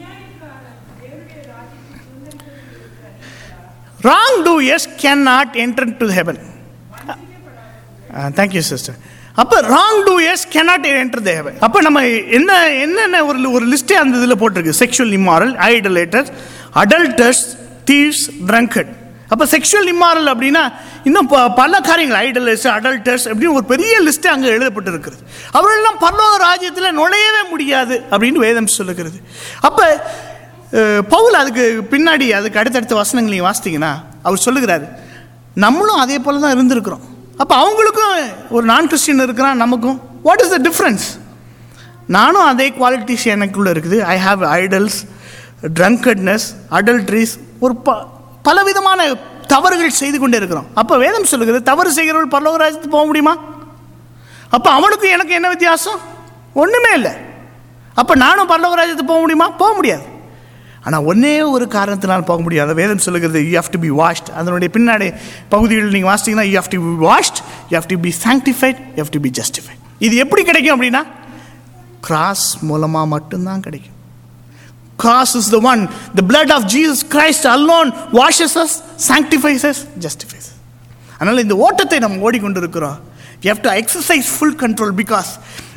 Wrongdoers cannot enter to heaven. Thank you sister. அப்போ wrongdoers cannot enter the heaven. அப்போ நம்ம என்ன என்னென்ன ஒரு ஒரு லிஸ்ட்டே அந்த இதில் போட்டிருக்கு. Sexual immoral, idolaters, adulterers, thieves, drunkard. அப்போ செக்ஷுவல் இம்மாரல் அப்படின்னா இன்னும் பல காரியங்கள், ஐடலர்ஸ், அடல்டர்ஸ் அப்படின்னு ஒரு பெரிய லிஸ்ட்டு அங்கே எழுதப்பட்டு இருக்கிறது. அவர்களெல்லாம் பரலோக ராஜ்யத்தில் நுழையவே முடியாது அப்படின்னு வேதம் சொல்லுகிறது. அப்போ பவுல் அதுக்கு பின்னாடி அதுக்கு அடுத்தடுத்த வசனங்கள் நீங்கள் வாசித்தீங்கன்னா அவர் சொல்லுகிறாரு, நம்மளும் அதே போல தான் இருந்திருக்கிறோம். அப்போ அவங்களுக்கும் ஒரு நான் கிறிஸ்டின் இருக்கிறான், நமக்கும் வாட் இஸ் த டிஃப்ரென்ஸ்? நானும் அதே குவாலிட்டிஸ் எனக்குள்ளே இருக்குது. ஐ ஹாவ் ஐடல்ஸ், ட்ரங்கட்னஸ், அடல்ட்ரிஸ், ஒரு ப பலவிதமான தவறுகள் செய்து கொண்டே இருக்கிறோம். அப்போ வேதம் சொல்லுகிறது, தவறு செய்கிறவர்கள் பரலோக ராஜ்யத்துக்கு போக முடியுமா? அப்போ அவனுக்கும் எனக்கு என்ன வித்தியாசம்? ஒன்றுமே இல்லை. அப்போ நானும் பரலோக ராஜ்யத்துக்கு போக முடியுமா? போக முடியாது. ஆனால் ஒன்றே ஒரு காரணத்தினால் போக முடியாது. வேதம் சொல்லுகிறது, you have to be washed. அதனுடைய பின்னாடி பகுதிகளில் நீங்கள் வாசித்தீங்கன்னா, you have to be washed, you have to be sanctified, you have to be justified. இது எப்படி கிடைக்கும் அப்படின்னா, கிராஸ் மூலமாக மட்டும்தான் கிடைக்கும். Cross is the one. The blood of Jesus Christ alone washes us, sanctifies us, justifies us. அதனால் இந்த ஓட்டத்தை நாம் ஓடிக்கொண்டிருக்கிறோம். You have to exercise full control because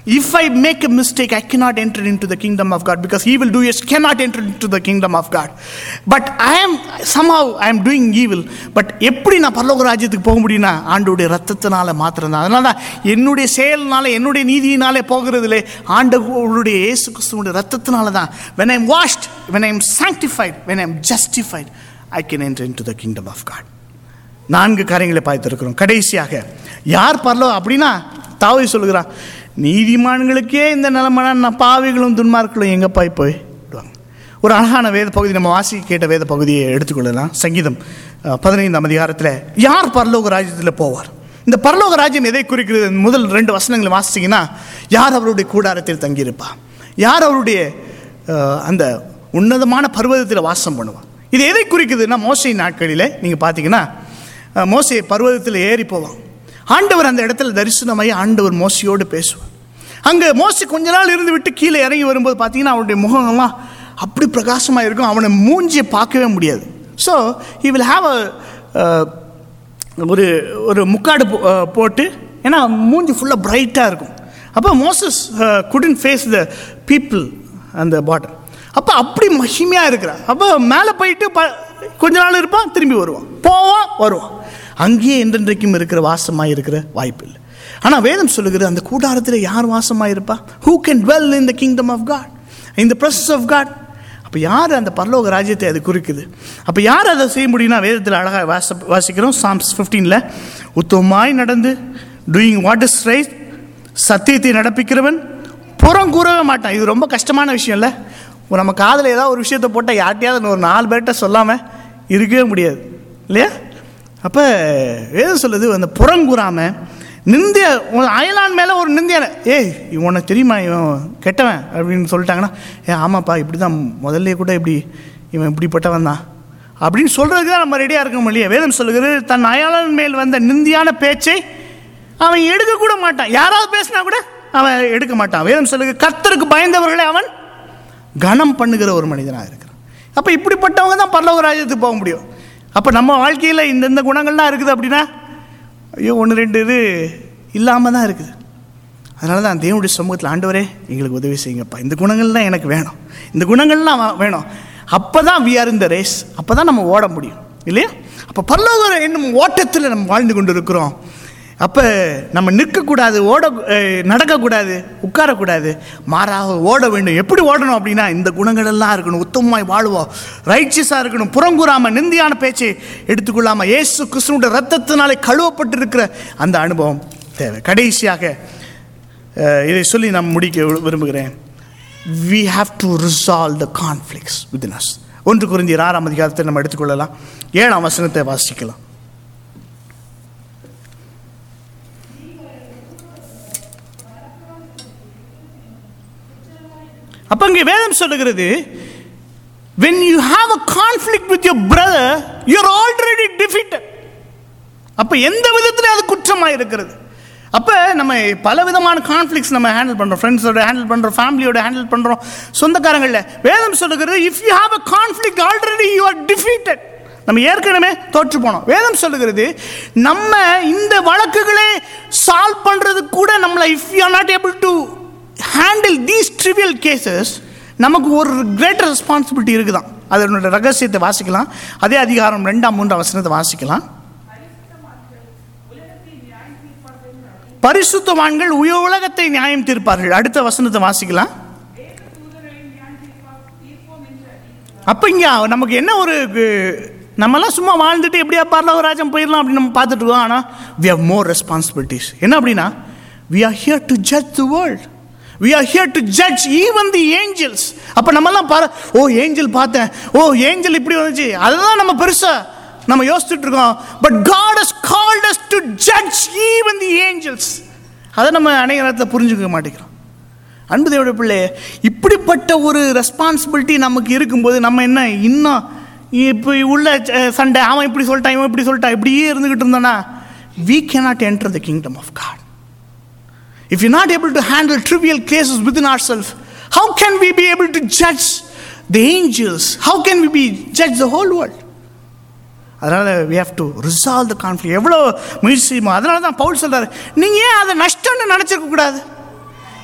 If I make a mistake, I cannot enter into the kingdom of God, because evil doers cannot enter into the kingdom of God. But I am somehow I am doing evil. But எப்படி நான் பரலோக ராஜ்யத்துக்கு போக முடியும்னா ஆண்டவருடைய ரத்தத்தினால மாத்திரம் தான். அதனால என்னுடைய செயல்னால என்னுடைய நீதியினாலே போகிறதில்லை, ஆண்டவருடைய இயேசு கிறிஸ்துவுடைய ரத்தத்தினால தான். When I am washed, when I am sanctified, when I am justified, I can enter into the kingdom of God. நான்கு காரியங்களை பார்த்திருக்கிறோம். கடைசியாக யார் பரலோகம் அப்படின்னா தாவீது சொல்லுகிறான், நீதிமான்களுக்கே இந்த நிலைமைனா பாவிகளும் துன்மார்களும் எங்கே போய் போய் விடுவாங்க. ஒரு அழகான வேத பகுதி நம்ம வாசி கேட்ட வேத பகுதியை எடுத்துக்கொள்ளலாம். சங்கீதம் பதினைந்தாம் அதிகாரத்தில் யார் பரலோக ராஜ்யத்தில் போவார்? இந்த பரலோக ராஜ்யம் எதை குறிக்கிறது? முதல் ரெண்டு வசனங்களை வாசிச்சிங்கன்னா, யார் அவருடைய கூடாரத்தில் தங்கியிருப்பா, யார் அவருடைய அந்த உன்னதமான பர்வதத்தில் வாசம் பண்ணுவார். இது எதை குறிக்குதுன்னா, மோசே நாட்களில் நீங்கள் பார்த்தீங்கன்னா மோசே பர்வதத்தில் ஏறி போவான். ஆண்டவர் அந்த இடத்துல தரிசனமாகி ஆண்டவர் மோசையோடு பேசுவார். அங்கே மோசை கொஞ்ச நாள் இருந்து விட்டு கீழே இறங்கி வரும்போது பார்த்தீங்கன்னா அவருடைய முகங்கள்லாம் அப்படி பிரகாசமாக இருக்கும், அவனை மூஞ்சியை பார்க்கவே முடியாது. So he will have a ஒரு ஒரு முக்காடு போட்டு, ஏன்னா மூஞ்சி ஃபுல்லாக பிரைட்டாக இருக்கும். அப்போ Moses couldn't face the people அந்த பாட்டம். அப்போ அப்படி மகிமையாக இருக்கிறான். அப்போ மேலே போயிட்டு ப கொஞ்ச நாள் இருப்பான், திரும்பி வருவான், போவான், வருவான். அங்கேயே என்றென்றைக்கும் இருக்கிற வாசமாக இருக்கிற வாய்ப்பு இல்லை. ஆனால் வேதம் சொல்லுகிறது, அந்த கூடாரத்தில் யார் வாசமாக இருப்பா? Who can dwell in the kingdom of God, in the presence of God? அப்போ யார் அந்த பரலோக ராஜ்யத்தை அது குறிக்குது? அப்போ யார் அதை செய்ய முடியும்னா, வேதத்தில் அழகாக வாச வாசிக்கிறோம் சாம்ஸ் பதினைந்தில், உத்தமமாய் நடந்து டூயிங் வாட் இஸ் ரைட், சத்தியத்தை நடப்பிக்கிறவன் புறம் கூறவே மாட்டான். இது ரொம்ப கஷ்டமான விஷயம் இல்லை? நம்ம காதில் ஏதாவது ஒரு விஷயத்தை போட்டால் யார்ட்டையாவது ஒரு நாலு பேர்கிட்ட சொல்லாமல் இருக்கவே முடியாது இல்லையா? அப்போ வேதம் சொல்லுது, அந்த புறங்கூறாமல் நிந்திய அயலான் மேலே ஒரு நிந்தியான, ஏய் இவனை தெரியுமா, இவன் கெட்டவன் அப்படின்னு சொல்லிட்டாங்கன்னா, ஏ ஆமாப்பா இப்படி தான் முதல்ல கூட இப்படி இவன் இப்படிப்பட்டவன் தான் அப்படின்னு சொல்கிறதுக்கு தான் நம்ம ரெடியாக இருக்கோம் இல்லையா? வேதம் சொல்லுகிறது, தன் அயலான் மேல் வந்த நிந்தியான பேச்சை அவன் எடுக்கக்கூட மாட்டான். யாராவது பேசினா கூட அவன் எடுக்க மாட்டான். வேதம் சொல்லுகிறது, கர்த்தருக்கு பயந்தவர்களை அவன் கனம் பண்ணுகிற ஒரு மனிதனாக இருக்கிறான். அப்போ இப்படிப்பட்டவங்க தான் பரலோக ராஜ்யத்துக்கு போக முடியும். அப்போ நம்ம வாழ்க்கையில் இந்தந்த குணங்கள்லாம் இருக்குது அப்படின்னா, ஐயோ ஒன்று ரெண்டு இது இல்லாமல் தான் இருக்குது. அதனால தான் தேவனுடைய சமூகத்தில், ஆண்டவரே எங்களுக்கு உதவி செய்யுங்கப்பா, இந்த குணங்கள் தான் எனக்கு வேணும், இந்த குணங்கள்லாம் வேணும். அப்போ தான் we are in the race, அப்போ தான் நம்ம ஓட முடியும் இல்லையா? அப்போ பரலோக என்னும் ஓட்டத்தில் நம்ம வாழ்ந்து கொண்டு இருக்கிறோம். அப்போ நம்ம நிற்கக்கூடாது, ஓட நடக்கக்கூடாது, உட்காரக்கூடாது, மாறாக ஓட வேண்டும். எப்படி ஓடணும் அப்படின்னா, இந்த குணங்கள் எல்லாம் இருக்கணும். உத்தமமாய் வாழ்வோம், ரைச்சியஸாக இருக்கணும், புறங்கூறாமல் நிந்தியான பேச்சை எடுத்துக்கொள்ளாமல் இயேசு கிறிஸ்துவோட ரத்தத்தினாலே கழுவப்பட்டு இருக்கிற அந்த அனுபவம் தேவை. கடைசியாக இதை சொல்லி நான் முடிக்க விரும்புகிறேன். we have to resolve the conflicts within us. ஒன்று கொரிந்தியர் ஆறாம் அதிகாரத்தை நம்ம எடுத்துக்கொள்ளலாம். ஏழாம் வசனத்தை வாசிக்கலாம். அப்ப இங்கே வேதம் சொல்லுகிறது, when you have a conflict with your brother, you are already defeated. அப்ப எந்த விதத்திலே அது குற்றமாக இருக்கிறது. அப்ப நம்ம பல விதமான கான்ஃப்ளிக்ட்ஸ் நம்ம ஹேண்டில் பண்றோம், ஃப்ரெண்ட்ஸோட ஹேண்டில் பண்றோம், ஃபேமிலியோட ஹேண்டில் பண்றோம், சொந்தக்காரங்கள. வேதம் சொல்லுகிறது, if you have a conflict already you are defeated. நம்ம ஏற்கனவே தோற்று போனோம். வேதம் சொல்லுகிறது, நம்ம இந்த வழக்குகளை சால்வ் பண்றது கூட நம்மளை, if you are not able to handle these trivial cases, நமக்கு ஒரு கிரேட்டர் ரெஸ்பான்சிபிலிட்டி இருக்குதான். அதனுடைய ரகசியத்தை வாசிக்கலாம். அதே அதிகாரம் ரெண்டாம் மூன்றாம் வசனத்தை வாசிக்கலாம். பரிசுத்தவான்கள் உலகத்தை நியாயம் தீர்ப்பார்கள். அடுத்த வசனத்தை வாசிக்கலாம். அப்ப இங்க நமக்கு என்ன ஒரு, நம்மலாம் சும்மா வாழ்ந்துட்டு எப்படியா பரலோக ராஜ்யம் போயிடலாம் அப்படின்னு நம்ம பார்த்துட்டு இருக்கோம். ஆனால் we have more responsibilities. என்ன அப்படின்னா, we are here to judge the world. We are here to judge even the angels. அப்ப நம்மலாம் பாரு, ஓ ஏஞ்சல் பார்த்தேன், ஓ ஏஞ்சல் இப்படி வந்துச்சு, அதுதான் நம்ம பெருசா நம்ம யோசிச்சுட்டு இருக்கோம். But God has called us to judge even the angels. அதை நம்ம அநேக நேரத்தில் புரிஞ்சுக்க மாட்டேங்கிறோம். அன்பு தேவனுடைய பிள்ளை, இப்படிப்பட்ட ஒரு ரெஸ்பான்சிபிலிட்டி நமக்கு இருக்கும்போது நம்ம என்ன இன்னும் இப்போ உள்ள சண்டை, அவன் இப்படி சொல்லிட்டான், இவன் இப்படி சொல்லிட்டான், இப்படியே இருந்துகிட்டு இருந்தோன்னா, we cannot enter the kingdom of God. If you're not able to handle trivial cases within ourselves, how can we be able to judge the angels? How can we be judge the whole world? அதனால we have to resolve the conflict. எவ்வளோ முயற்சி செய்யுமோ. அதனால தான் பவுல் சொல்றாரு, நீங்க ஏன் அதை நஷ்டம்னு நினைச்சிருக்க கூடாது.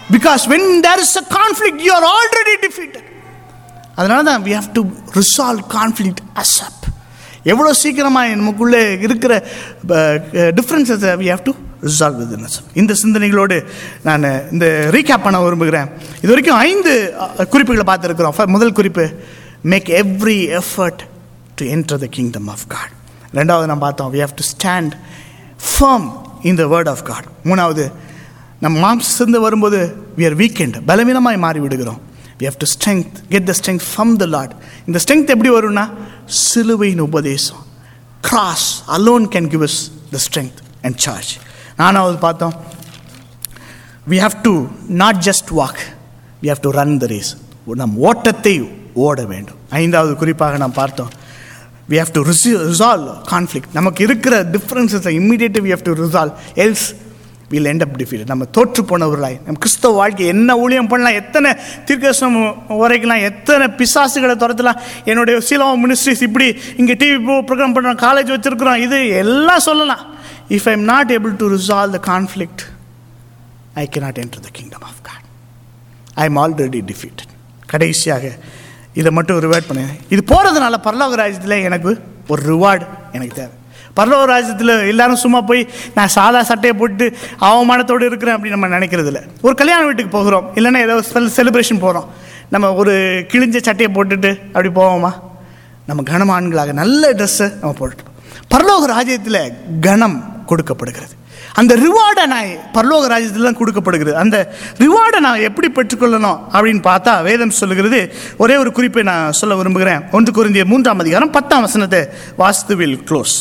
Because when there is a conflict, you are already defeated. அதனால தான் we have to resolve conflict ASAP. எவ்வளோ சீக்கிரமாக நமக்குள்ளே இருக்கிற டிஃப்ரென்ஸஸை we have to resolve within us. இந்த சிந்தனைகளோடு நான் இந்த ரீகேப் பண்ண விரும்புகிறேன். இது வரைக்கும் ஐந்து குறிப்புகளை பார்த்துருக்கிறோம். முதல் குறிப்பு, make every effort to enter the kingdom of God. ரெண்டாவது நம்ம பார்த்தோம், we have to stand firm in the word of God. மூணாவது, நம்ம மாம்சந்து வரும்போது we are weakened, பலவீனமாய் மாறி விடுகிறோம். we have to strength get the strength from the Lord. இந்த strength எப்படி வரும்னா, சிலுவையின் உபதேசம், cross alone can give us the strength and charge. நானாவது பார்த்தோம், we have to not just walk, we have to run the race. நம் ஓட்டத்தை ஓட வேண்டும். ஐந்தாவது குறிப்பாக நாம் பார்த்தோம், we have to resolve conflict. நமக்கு இருக்கிற differences immediately we have to resolve, else we'll end up defeated. நம்ம தோற்று போனவர்களாய் நம்ம கிறிஸ்தவ வாழ்க்கை என்ன ஊழியம் பண்ணலாம், எத்தனை தீர்க்கதரிசனம் உரைக்கலாம், எத்தனை பிசாசுகளை துரத்தலாம், என்னுடைய சீலோம் மினிஸ்ட்ரிஸ் இப்படி இங்கே டிவி ப்ரோக்ராம் பண்ணுறோம், காலேஜ் வச்சுருக்கிறோம், இது எல்லாம் சொல்லலாம். If I'm not able to resolve the conflict, I cannot enter the kingdom of God. I'm already defeated. கடைசியாக இதை மட்டும் ரிவார்ட் பண்ணுங்க. இது போகிறதுனால பரலோக ராஜ்யத்தில் எனக்கு ஒரு ரிவார்டு எனக்கு தேவை. பரலோக ராஜ்யத்தில் எல்லாரும் சும்மா போய் நான் சாதா சட்டையை போட்டு அவமானத்தோடு இருக்கிறேன் அப்படின்னு நம்ம நினைக்கிறது இல்லை. ஒரு கல்யாண வீட்டுக்கு போகிறோம், இல்லைன்னா ஏதோ செலிப்ரேஷன் போகிறோம், நம்ம ஒரு கிழிஞ்ச சட்டையை போட்டுட்டு அப்படி போவோமா? நம்ம கனமான்களாக நல்ல ட்ரெஸ்ஸை நம்ம போட்டுட்டு, பரலோக ராஜ்யத்தில் கனம் கொடுக்கப்படுகிறது. அந்த ரிவார்டை நான் பரலோக ராஜ்யத்தில் தான் கொடுக்கப்படுகிறது. அந்த ரிவார்டை நான் எப்படி பெற்றுக்கொள்ளணும் அப்படின்னு பார்த்தா வேதம் சொல்லுகிறது. ஒரே ஒரு குறிப்பை நான் சொல்ல விரும்புகிறேன். ஒன்று கொரிந்தியர் மூன்றாம் அதிகாரம் பத்தாம் வசனத்தை வாசித்து வில் க்ளோஸ்.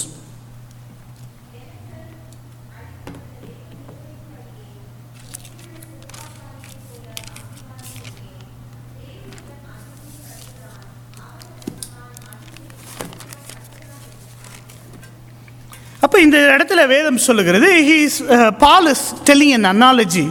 அப்போ இந்த இடத்துல வேதம் சொல்லுகிறது, he is uh, Paul is telling an analogy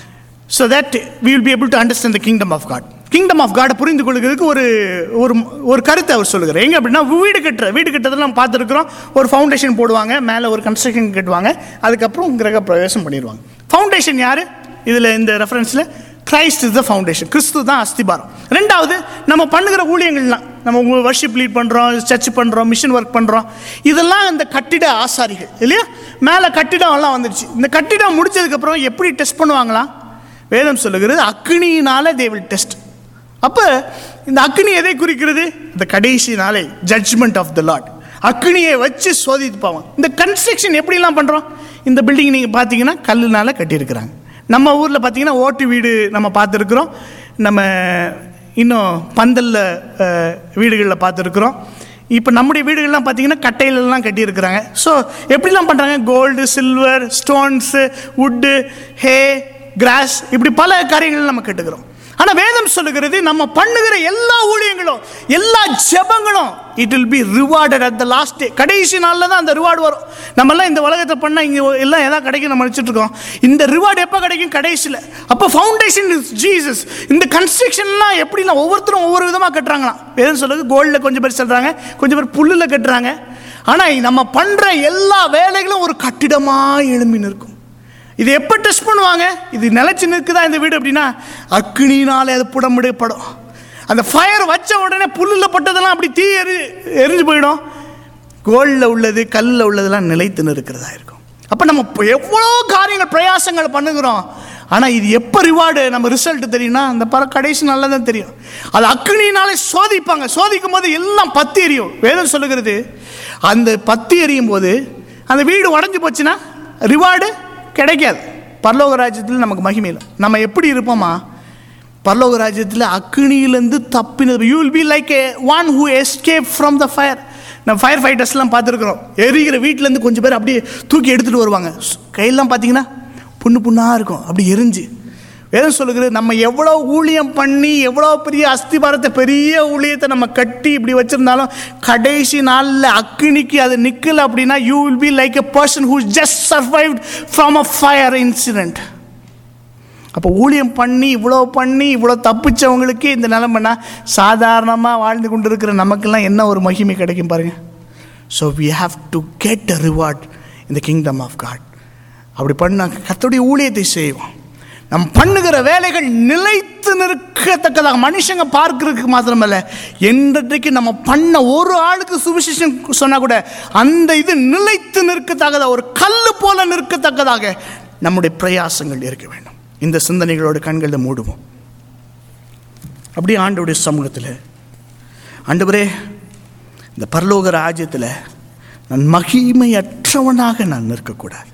so that we will be able to understand the kingdom of God. Kingdom of காடை புரிந்து கொள்கிறதுக்கு ஒரு ஒரு ஒரு கருத்தை அவர் சொல்லுகிறார். எங்கே அப்படின்னா, வீடு கட்டுற வீடு கட்டுறதுல நம்ம பார்த்துருக்குறோம். ஒரு ஃபவுண்டேஷன் போடுவாங்க, மேலே ஒரு கன்ஸ்ட்ரக்ஷன் கட்டுவாங்க, அதுக்கப்புறம் கிரக பிரவேசம் பண்ணிடுவாங்க. ஃபவுண்டேஷன் யார் இதில் இந்த ரெஃபரன்ஸில்? Christ is the foundation. கிறிஸ்து தான் அஸ்திபாரம். ரெண்டாவது, நம்ம பண்ணுகிற ஊழியங்கள்லாம், நம்ம வர்ஷிப் லீட் பண்ணுறோம், சர்ச் பண்ணுறோம், மிஷன் ஒர்க் பண்ணுறோம், இதெல்லாம் இந்த கட்டிட ஆசாரிகள் இல்லையா? மேலே கட்டிடம் எல்லாம் வந்துடுச்சு. இந்த கட்டிடம் முடிச்சதுக்கப்புறம் எப்படி டெஸ்ட் பண்ணுவாங்களாம்? வேதம் சொல்லுகிறது, அக்னியினால தே வில் டெஸ்ட். அப்போ இந்த அக்னி எதை குறிக்கிறது? இந்த கடைசி நாளை, ஜட்ஜ்மெண்ட் ஆஃப் த லார்ட். அக்னியை வச்சு சோதித்து போவாங்க. இந்த கன்ஸ்ட்ரக்ஷன் எப்படிலாம் பண்ணுறோம்? இந்த பில்டிங் நீங்கள் பார்த்தீங்கன்னா கல்லுனால கட்டியிருக்கிறாங்க. நம்ம ஊரில் பார்த்தீங்கன்னா ஓட்டு வீடு நம்ம பார்த்துருக்குறோம். நம்ம இன்னும் பந்தலில் வீடுகளில் பார்த்துருக்குறோம். இப்போ நம்முடைய வீடுகள்லாம் பார்த்தீங்கன்னா கட்டையிலலாம் கட்டியிருக்கிறாங்க. ஸோ எப்படிலாம் பண்ணுறாங்க? Gold, silver, stones, wood, hay, grass, இப்படி பல காரியங்கள் நம்ம கட்டுக்கிறோம். ஆனால் வேதம் சொல்லுகிறது, நம்ம பண்ணுகிற எல்லா ஊழியங்களும், எல்லா ஜெபங்களும், it will be rewarded at the last day. கடைசி நாளில் தான் அந்த ரிவார்டு வரும். நம்மெல்லாம் இந்த உலகத்தை பண்ணால் இங்கே எல்லாம் எதாவது கிடைக்கும் நம்ம நினச்சிட்டு இருக்கோம். இந்த ரிவார்டு எப்போ கிடைக்கும்? கடைசியில். அப்போ ஃபவுண்டேஷன் இஸ் ஜீசஸ். இந்த கன்ஸ்ட்ரக்ஷன்லாம் எப்படிலாம் ஒவ்வொருத்தரும் ஒவ்வொரு விதமாக கட்டுறாங்களாம். வேதம் சொல்லுது, கோல்டில் கொஞ்சம் பேர் சொல்கிறாங்க, கொஞ்சம் பேர் புல்லில் கட்டுறாங்க. ஆனால் நம்ம பண்ணுற எல்லா வேலைகளும் ஒரு கட்டிடமாக எழும்பி நிற்கும். இது எப்போ டெஸ்ட் பண்ணுவாங்க? இது நிலச்சி நிற்குதா இந்த வீடு அப்படின்னா, அக்னினாலே அது புடமுடைப்படும். அந்த ஃபயர் வச்ச உடனே புல்லில் பட்டதெல்லாம் அப்படி தீ எரி எரிஞ்சு போயிடும். கோல்டில் உள்ளது, கல்லில் உள்ளதெல்லாம் நிலைத்து நிற்கிறதா இருக்கும். அப்போ நம்ம எவ்வளோ காரியங்கள் பிரயாசங்கள் பண்ணுகிறோம், ஆனால் இது எப்போ ரிவார்டு நம்ம ரிசல்ட் தெரியும்னா, அந்த பல கடைசி நல்லா தான் தெரியும். அது அக்னினாலே சோதிப்பாங்க. சோதிக்கும் போது எல்லாம் பத்தி எரியும். வேதம் சொல்லுகிறது, அந்த பத்தி எரியும் போது அந்த வீடு உடஞ்சி போச்சுன்னா ரிவார்டு கிடைக்காது. பரலோக ராஜ்யத்தில் நமக்கு மகிமை இல்லை. நம்ம எப்படி இருப்போமா? பரலோக ராஜ்யத்தில் அக்னியிலேருந்து தப்பினது. You will be like a one who escape from the fire. நம்ம ஃபயர் ஃபைட்டர்ஸ்லாம் பார்த்துருக்குறோம். எரிகிற வீட்டிலேருந்து கொஞ்சம் பேர் அப்படியே தூக்கி எடுத்துகிட்டு வருவாங்க. கையெல்லாம் பார்த்தீங்கன்னா புண்ணு புண்ணாக இருக்கும், அப்படி எரிஞ்சு. வேதம் சொல்லுகிறது, நம்ம எவ்வளோ ஊழியம் பண்ணி, எவ்வளோ பெரிய அஸ்திபாரத்தை, பெரிய ஊழியத்தை நம்ம கட்டி இப்படி வச்சுருந்தாலும் கடைசி நாளில் அக்னிக்கு அது நிற்கலை அப்படின்னா, you will be like a person who just survived from a fire incident. அப்போ ஊழியம் பண்ணி, இவ்வளோ பண்ணி, இவ்வளோ தப்பிச்சவங்களுக்கு இந்த நிலைமைனா, சாதாரணமாக வாழ்ந்து கொண்டு இருக்கிற நமக்கெல்லாம் என்ன ஒரு மகிமை கிடைக்கும் பாருங்கள். So we have to get a reward in the kingdom of God. அப்படி பண்ணால் கர்த்தருடைய ஊழியத்தை செய்வோம். நம் பண்ணுகிற வேலைகள் நிலைத்து நிற்கத்தக்கதாக, மனுஷங்க பார்க்கறதுக்கு மாத்திரமல்ல, என்றைக்கு நம்ம பண்ண ஒரு ஆளுக்கு சுவிசேஷம் சொன்னா கூட அந்த இது நிலைத்து நிற்கத்தக்கதாக, ஒரு கல்லு போல நிற்கத்தக்கதாக நம்முடைய பிரயாசங்கள் இருக்க வேண்டும். இந்த சிந்தனைகளோட கண்களை மூடுவோம். அப்படியே ஆண்டவருடைய சமூகத்தில், ஆண்டவரே, இந்த பரலோக ராஜ்யத்தில் நான் மகிமையற்றவனாக நான் நிற்கக்கூடாது.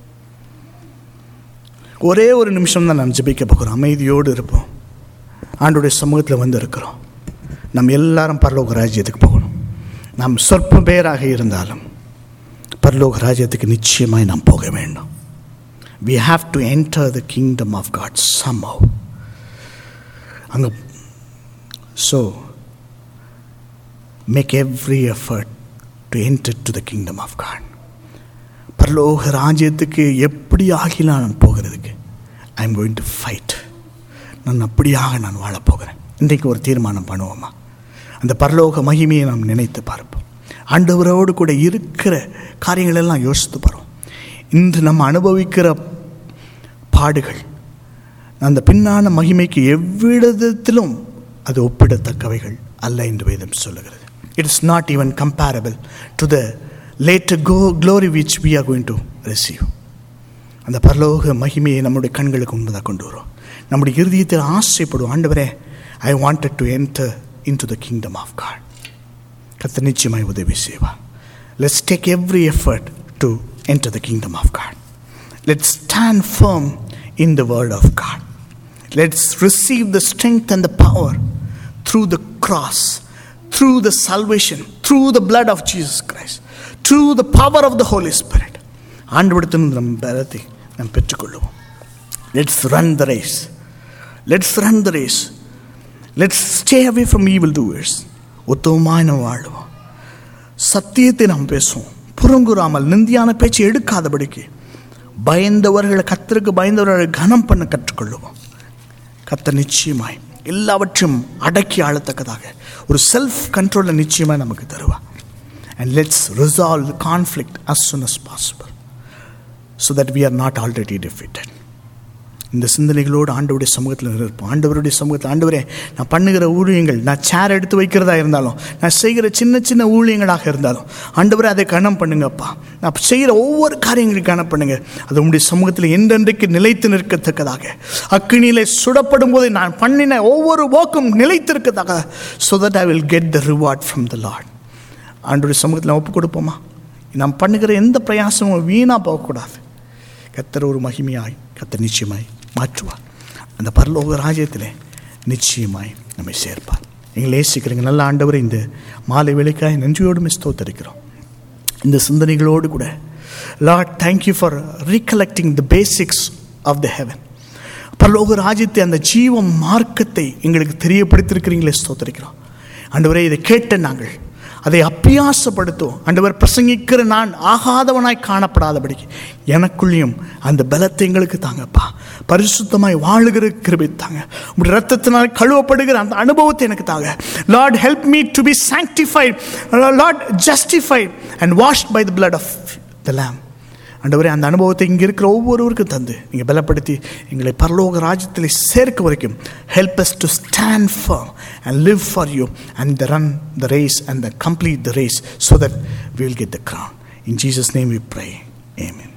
ஒரே ஒரு நிமிஷம் தான் நாம் ஜெபிக்க போகிறோம். அமைதியோடு இருப்போம். ஆண்டவருடைய சமூகத்தில் வந்து இருக்கிறோம். நம்ம எல்லாரும் பரலோக ராஜ்யத்துக்கு போகணும். நாம் சொற்ப பேராக இருந்தாலும் பரலோக ராஜ்யத்துக்கு நிச்சயமாய் நாம் போக வேண்டும். We have to enter the kingdom of God somehow. அங்கே so make every effort to enter to the kingdom of God. பரலோக ராஜ்யத்துக்கு எப்படி ஆகிலாம் நான் போகிறதுக்கு I am going to fight. நான் அப்படியாக நான் வாழப்போகிறேன். இன்றைக்கு ஒரு தீர்மானம் பண்ணுவோமா? அந்த பரலோக மகிமையை நாம் நினைத்து பார்ப்போம். ஆண்டவரோடு கூட இருக்கிற காரியங்களெல்லாம் யோசித்து பாருவோம். இன்று நம்ம அனுபவிக்கிற பாடுகள் அந்த பின்னான மகிமைக்கு எவ்விடத்திலும் அது ஒப்பிடத்தக்கவைகள் அல்ல என்று வேதம் சொல்லுகிறது. It is not even comparable to the later go glory which we are going to receive. அந்த பரலோக மகிமையை நம்முடைய கண்களுக்கு முன்பதாக கொண்டு வரும். நம்முடைய இருதயத்தில் ஆசைப்படுவோம், ஆண்டவரே, I wanted to enter into the kingdom of God. கர்த்தர் நிச்சயமாய் உதவி செய்வார். Let's take every effort to enter the kingdom of God. Let's stand firm in the word of God. Let's receive the strength and the power through the cross, through the salvation, through the blood of Jesus Christ, through the power of the Holy Spirit. ஆண்டவரிடத்திலிருந்து நம் பலத்தை நாம் பெற்றுக்கொள்வோம். Let's run the race. Let's run the race. Let's stay away from evil doers. உத்தமமாய் நாம் வாழுவோம். சத்தியத்தை நாம் பேசுவோம். புறங்குறாமல் நிந்தியான பேச்சு எடுக்காதபடிக்கு பயந்தவர்களை, கர்த்தருக்கு பயந்தவர்களை கனம் பண்ண கற்றுக்கொள்ளுவோம். கர்த்தர் நிச்சயமாய் எல்லாவற்றையும் அடக்கி ஆளத்தக்கதாக ஒரு செல்ஃப் கண்ட்ரோலை நிச்சயமாக நமக்கு தருவார். And let's resolve the conflict as soon as possible so that we are not already defeated. இந்த சிந்தனைகளோடு ஆண்டவருடைய சமூகத்தில் இருப்போம். ஆண்டவருடைய சமூகத்தில், ஆண்டவரே, நான் பண்ணுகிற ஊழியங்கள், நான் சேர் எடுத்து வைக்கிறதா இருந்தாலும், நான் செய்கிற சின்ன சின்ன ஊழியங்களாக இருந்தாலும், ஆண்டவரே, அதை கனம் பண்ணுங்கப்பா. நான் செய்கிற ஒவ்வொரு காரியங்களையும் கனம் பண்ணுங்க. அது உங்களுடைய சமூகத்தில் என்றென்றைக்கு நிலைத்து நிற்கத்தக்கதாக, அக்கினியிலே சுடப்படும் போது நான் பண்ணின ஒவ்வொரு வாக்கும் நிலைத்திருக்கதாக, so that I will get the reward from the Lord. ஆண்டவருடைய சமூகத்தில் நான் ஒப்பு கொடுப்போமா? நாம் பண்ணுகிற எந்த பிரயாசமும் வீணாக போகக்கூடாது. கர்த்தர் ஒரு மகிமையாய், கர்த்தர் நிச்சயமாய் மாற்றுவார். அந்த பரலோக ராஜ்யத்திலே நிச்சயமாய் நம்மை சேர்ப்பார். எங்களை நேசிக்கிறீங்க நல்ல ஆண்டவரை, இந்த மாலை வேளைக்காய் நன்றியோடு ஸ்தோத்திரிக்கிறோம். இந்த சிந்தனைகளோடு கூட, Lord, thank you for recollecting the basics of the heaven. பரலோக ராஜ்யத்தை, அந்த ஜீவ மார்க்கத்தை எங்களுக்கு தெரியப்படுத்தியிருக்கிறீங்களே, ஸ்தோத்திரிக்கிறோம். ஆண்டவரே, இதை கேட்ட நாங்கள் அதை அப்பியாசப்படுத்துவோம். ஆண்டவர், பிரசங்கிக்கிற நான் ஆகாதவனாய் காணப்படாதபடிக்கு எனக்குள்ளேயும் அந்த பலத்தை எங்களுக்கு தாங்கப்பா. பரிசுத்தமாய் வாழுகிற கிருபை தாங்க. உங்களுடைய ரத்தத்தினால் கழுவப்படுகிற அந்த அனுபவத்தை எனக்கு தாங்க. Lord, help me to be sanctified, Lord, justified and washed by the blood of the lamb. ஆண்டவரே, அந்த அனுபவத்தை இங்கே இருக்கிற ஒவ்வொருவருக்கும் தந்து நீங்கள் பலப்படுத்தி எங்களை பரலோக ராஜ்யத்தில் சேர்க்க வரைக்கும் help us to stand firm and live for you and run the race and complete the race so that we will get the crown. In Jesus' name we pray. Amen.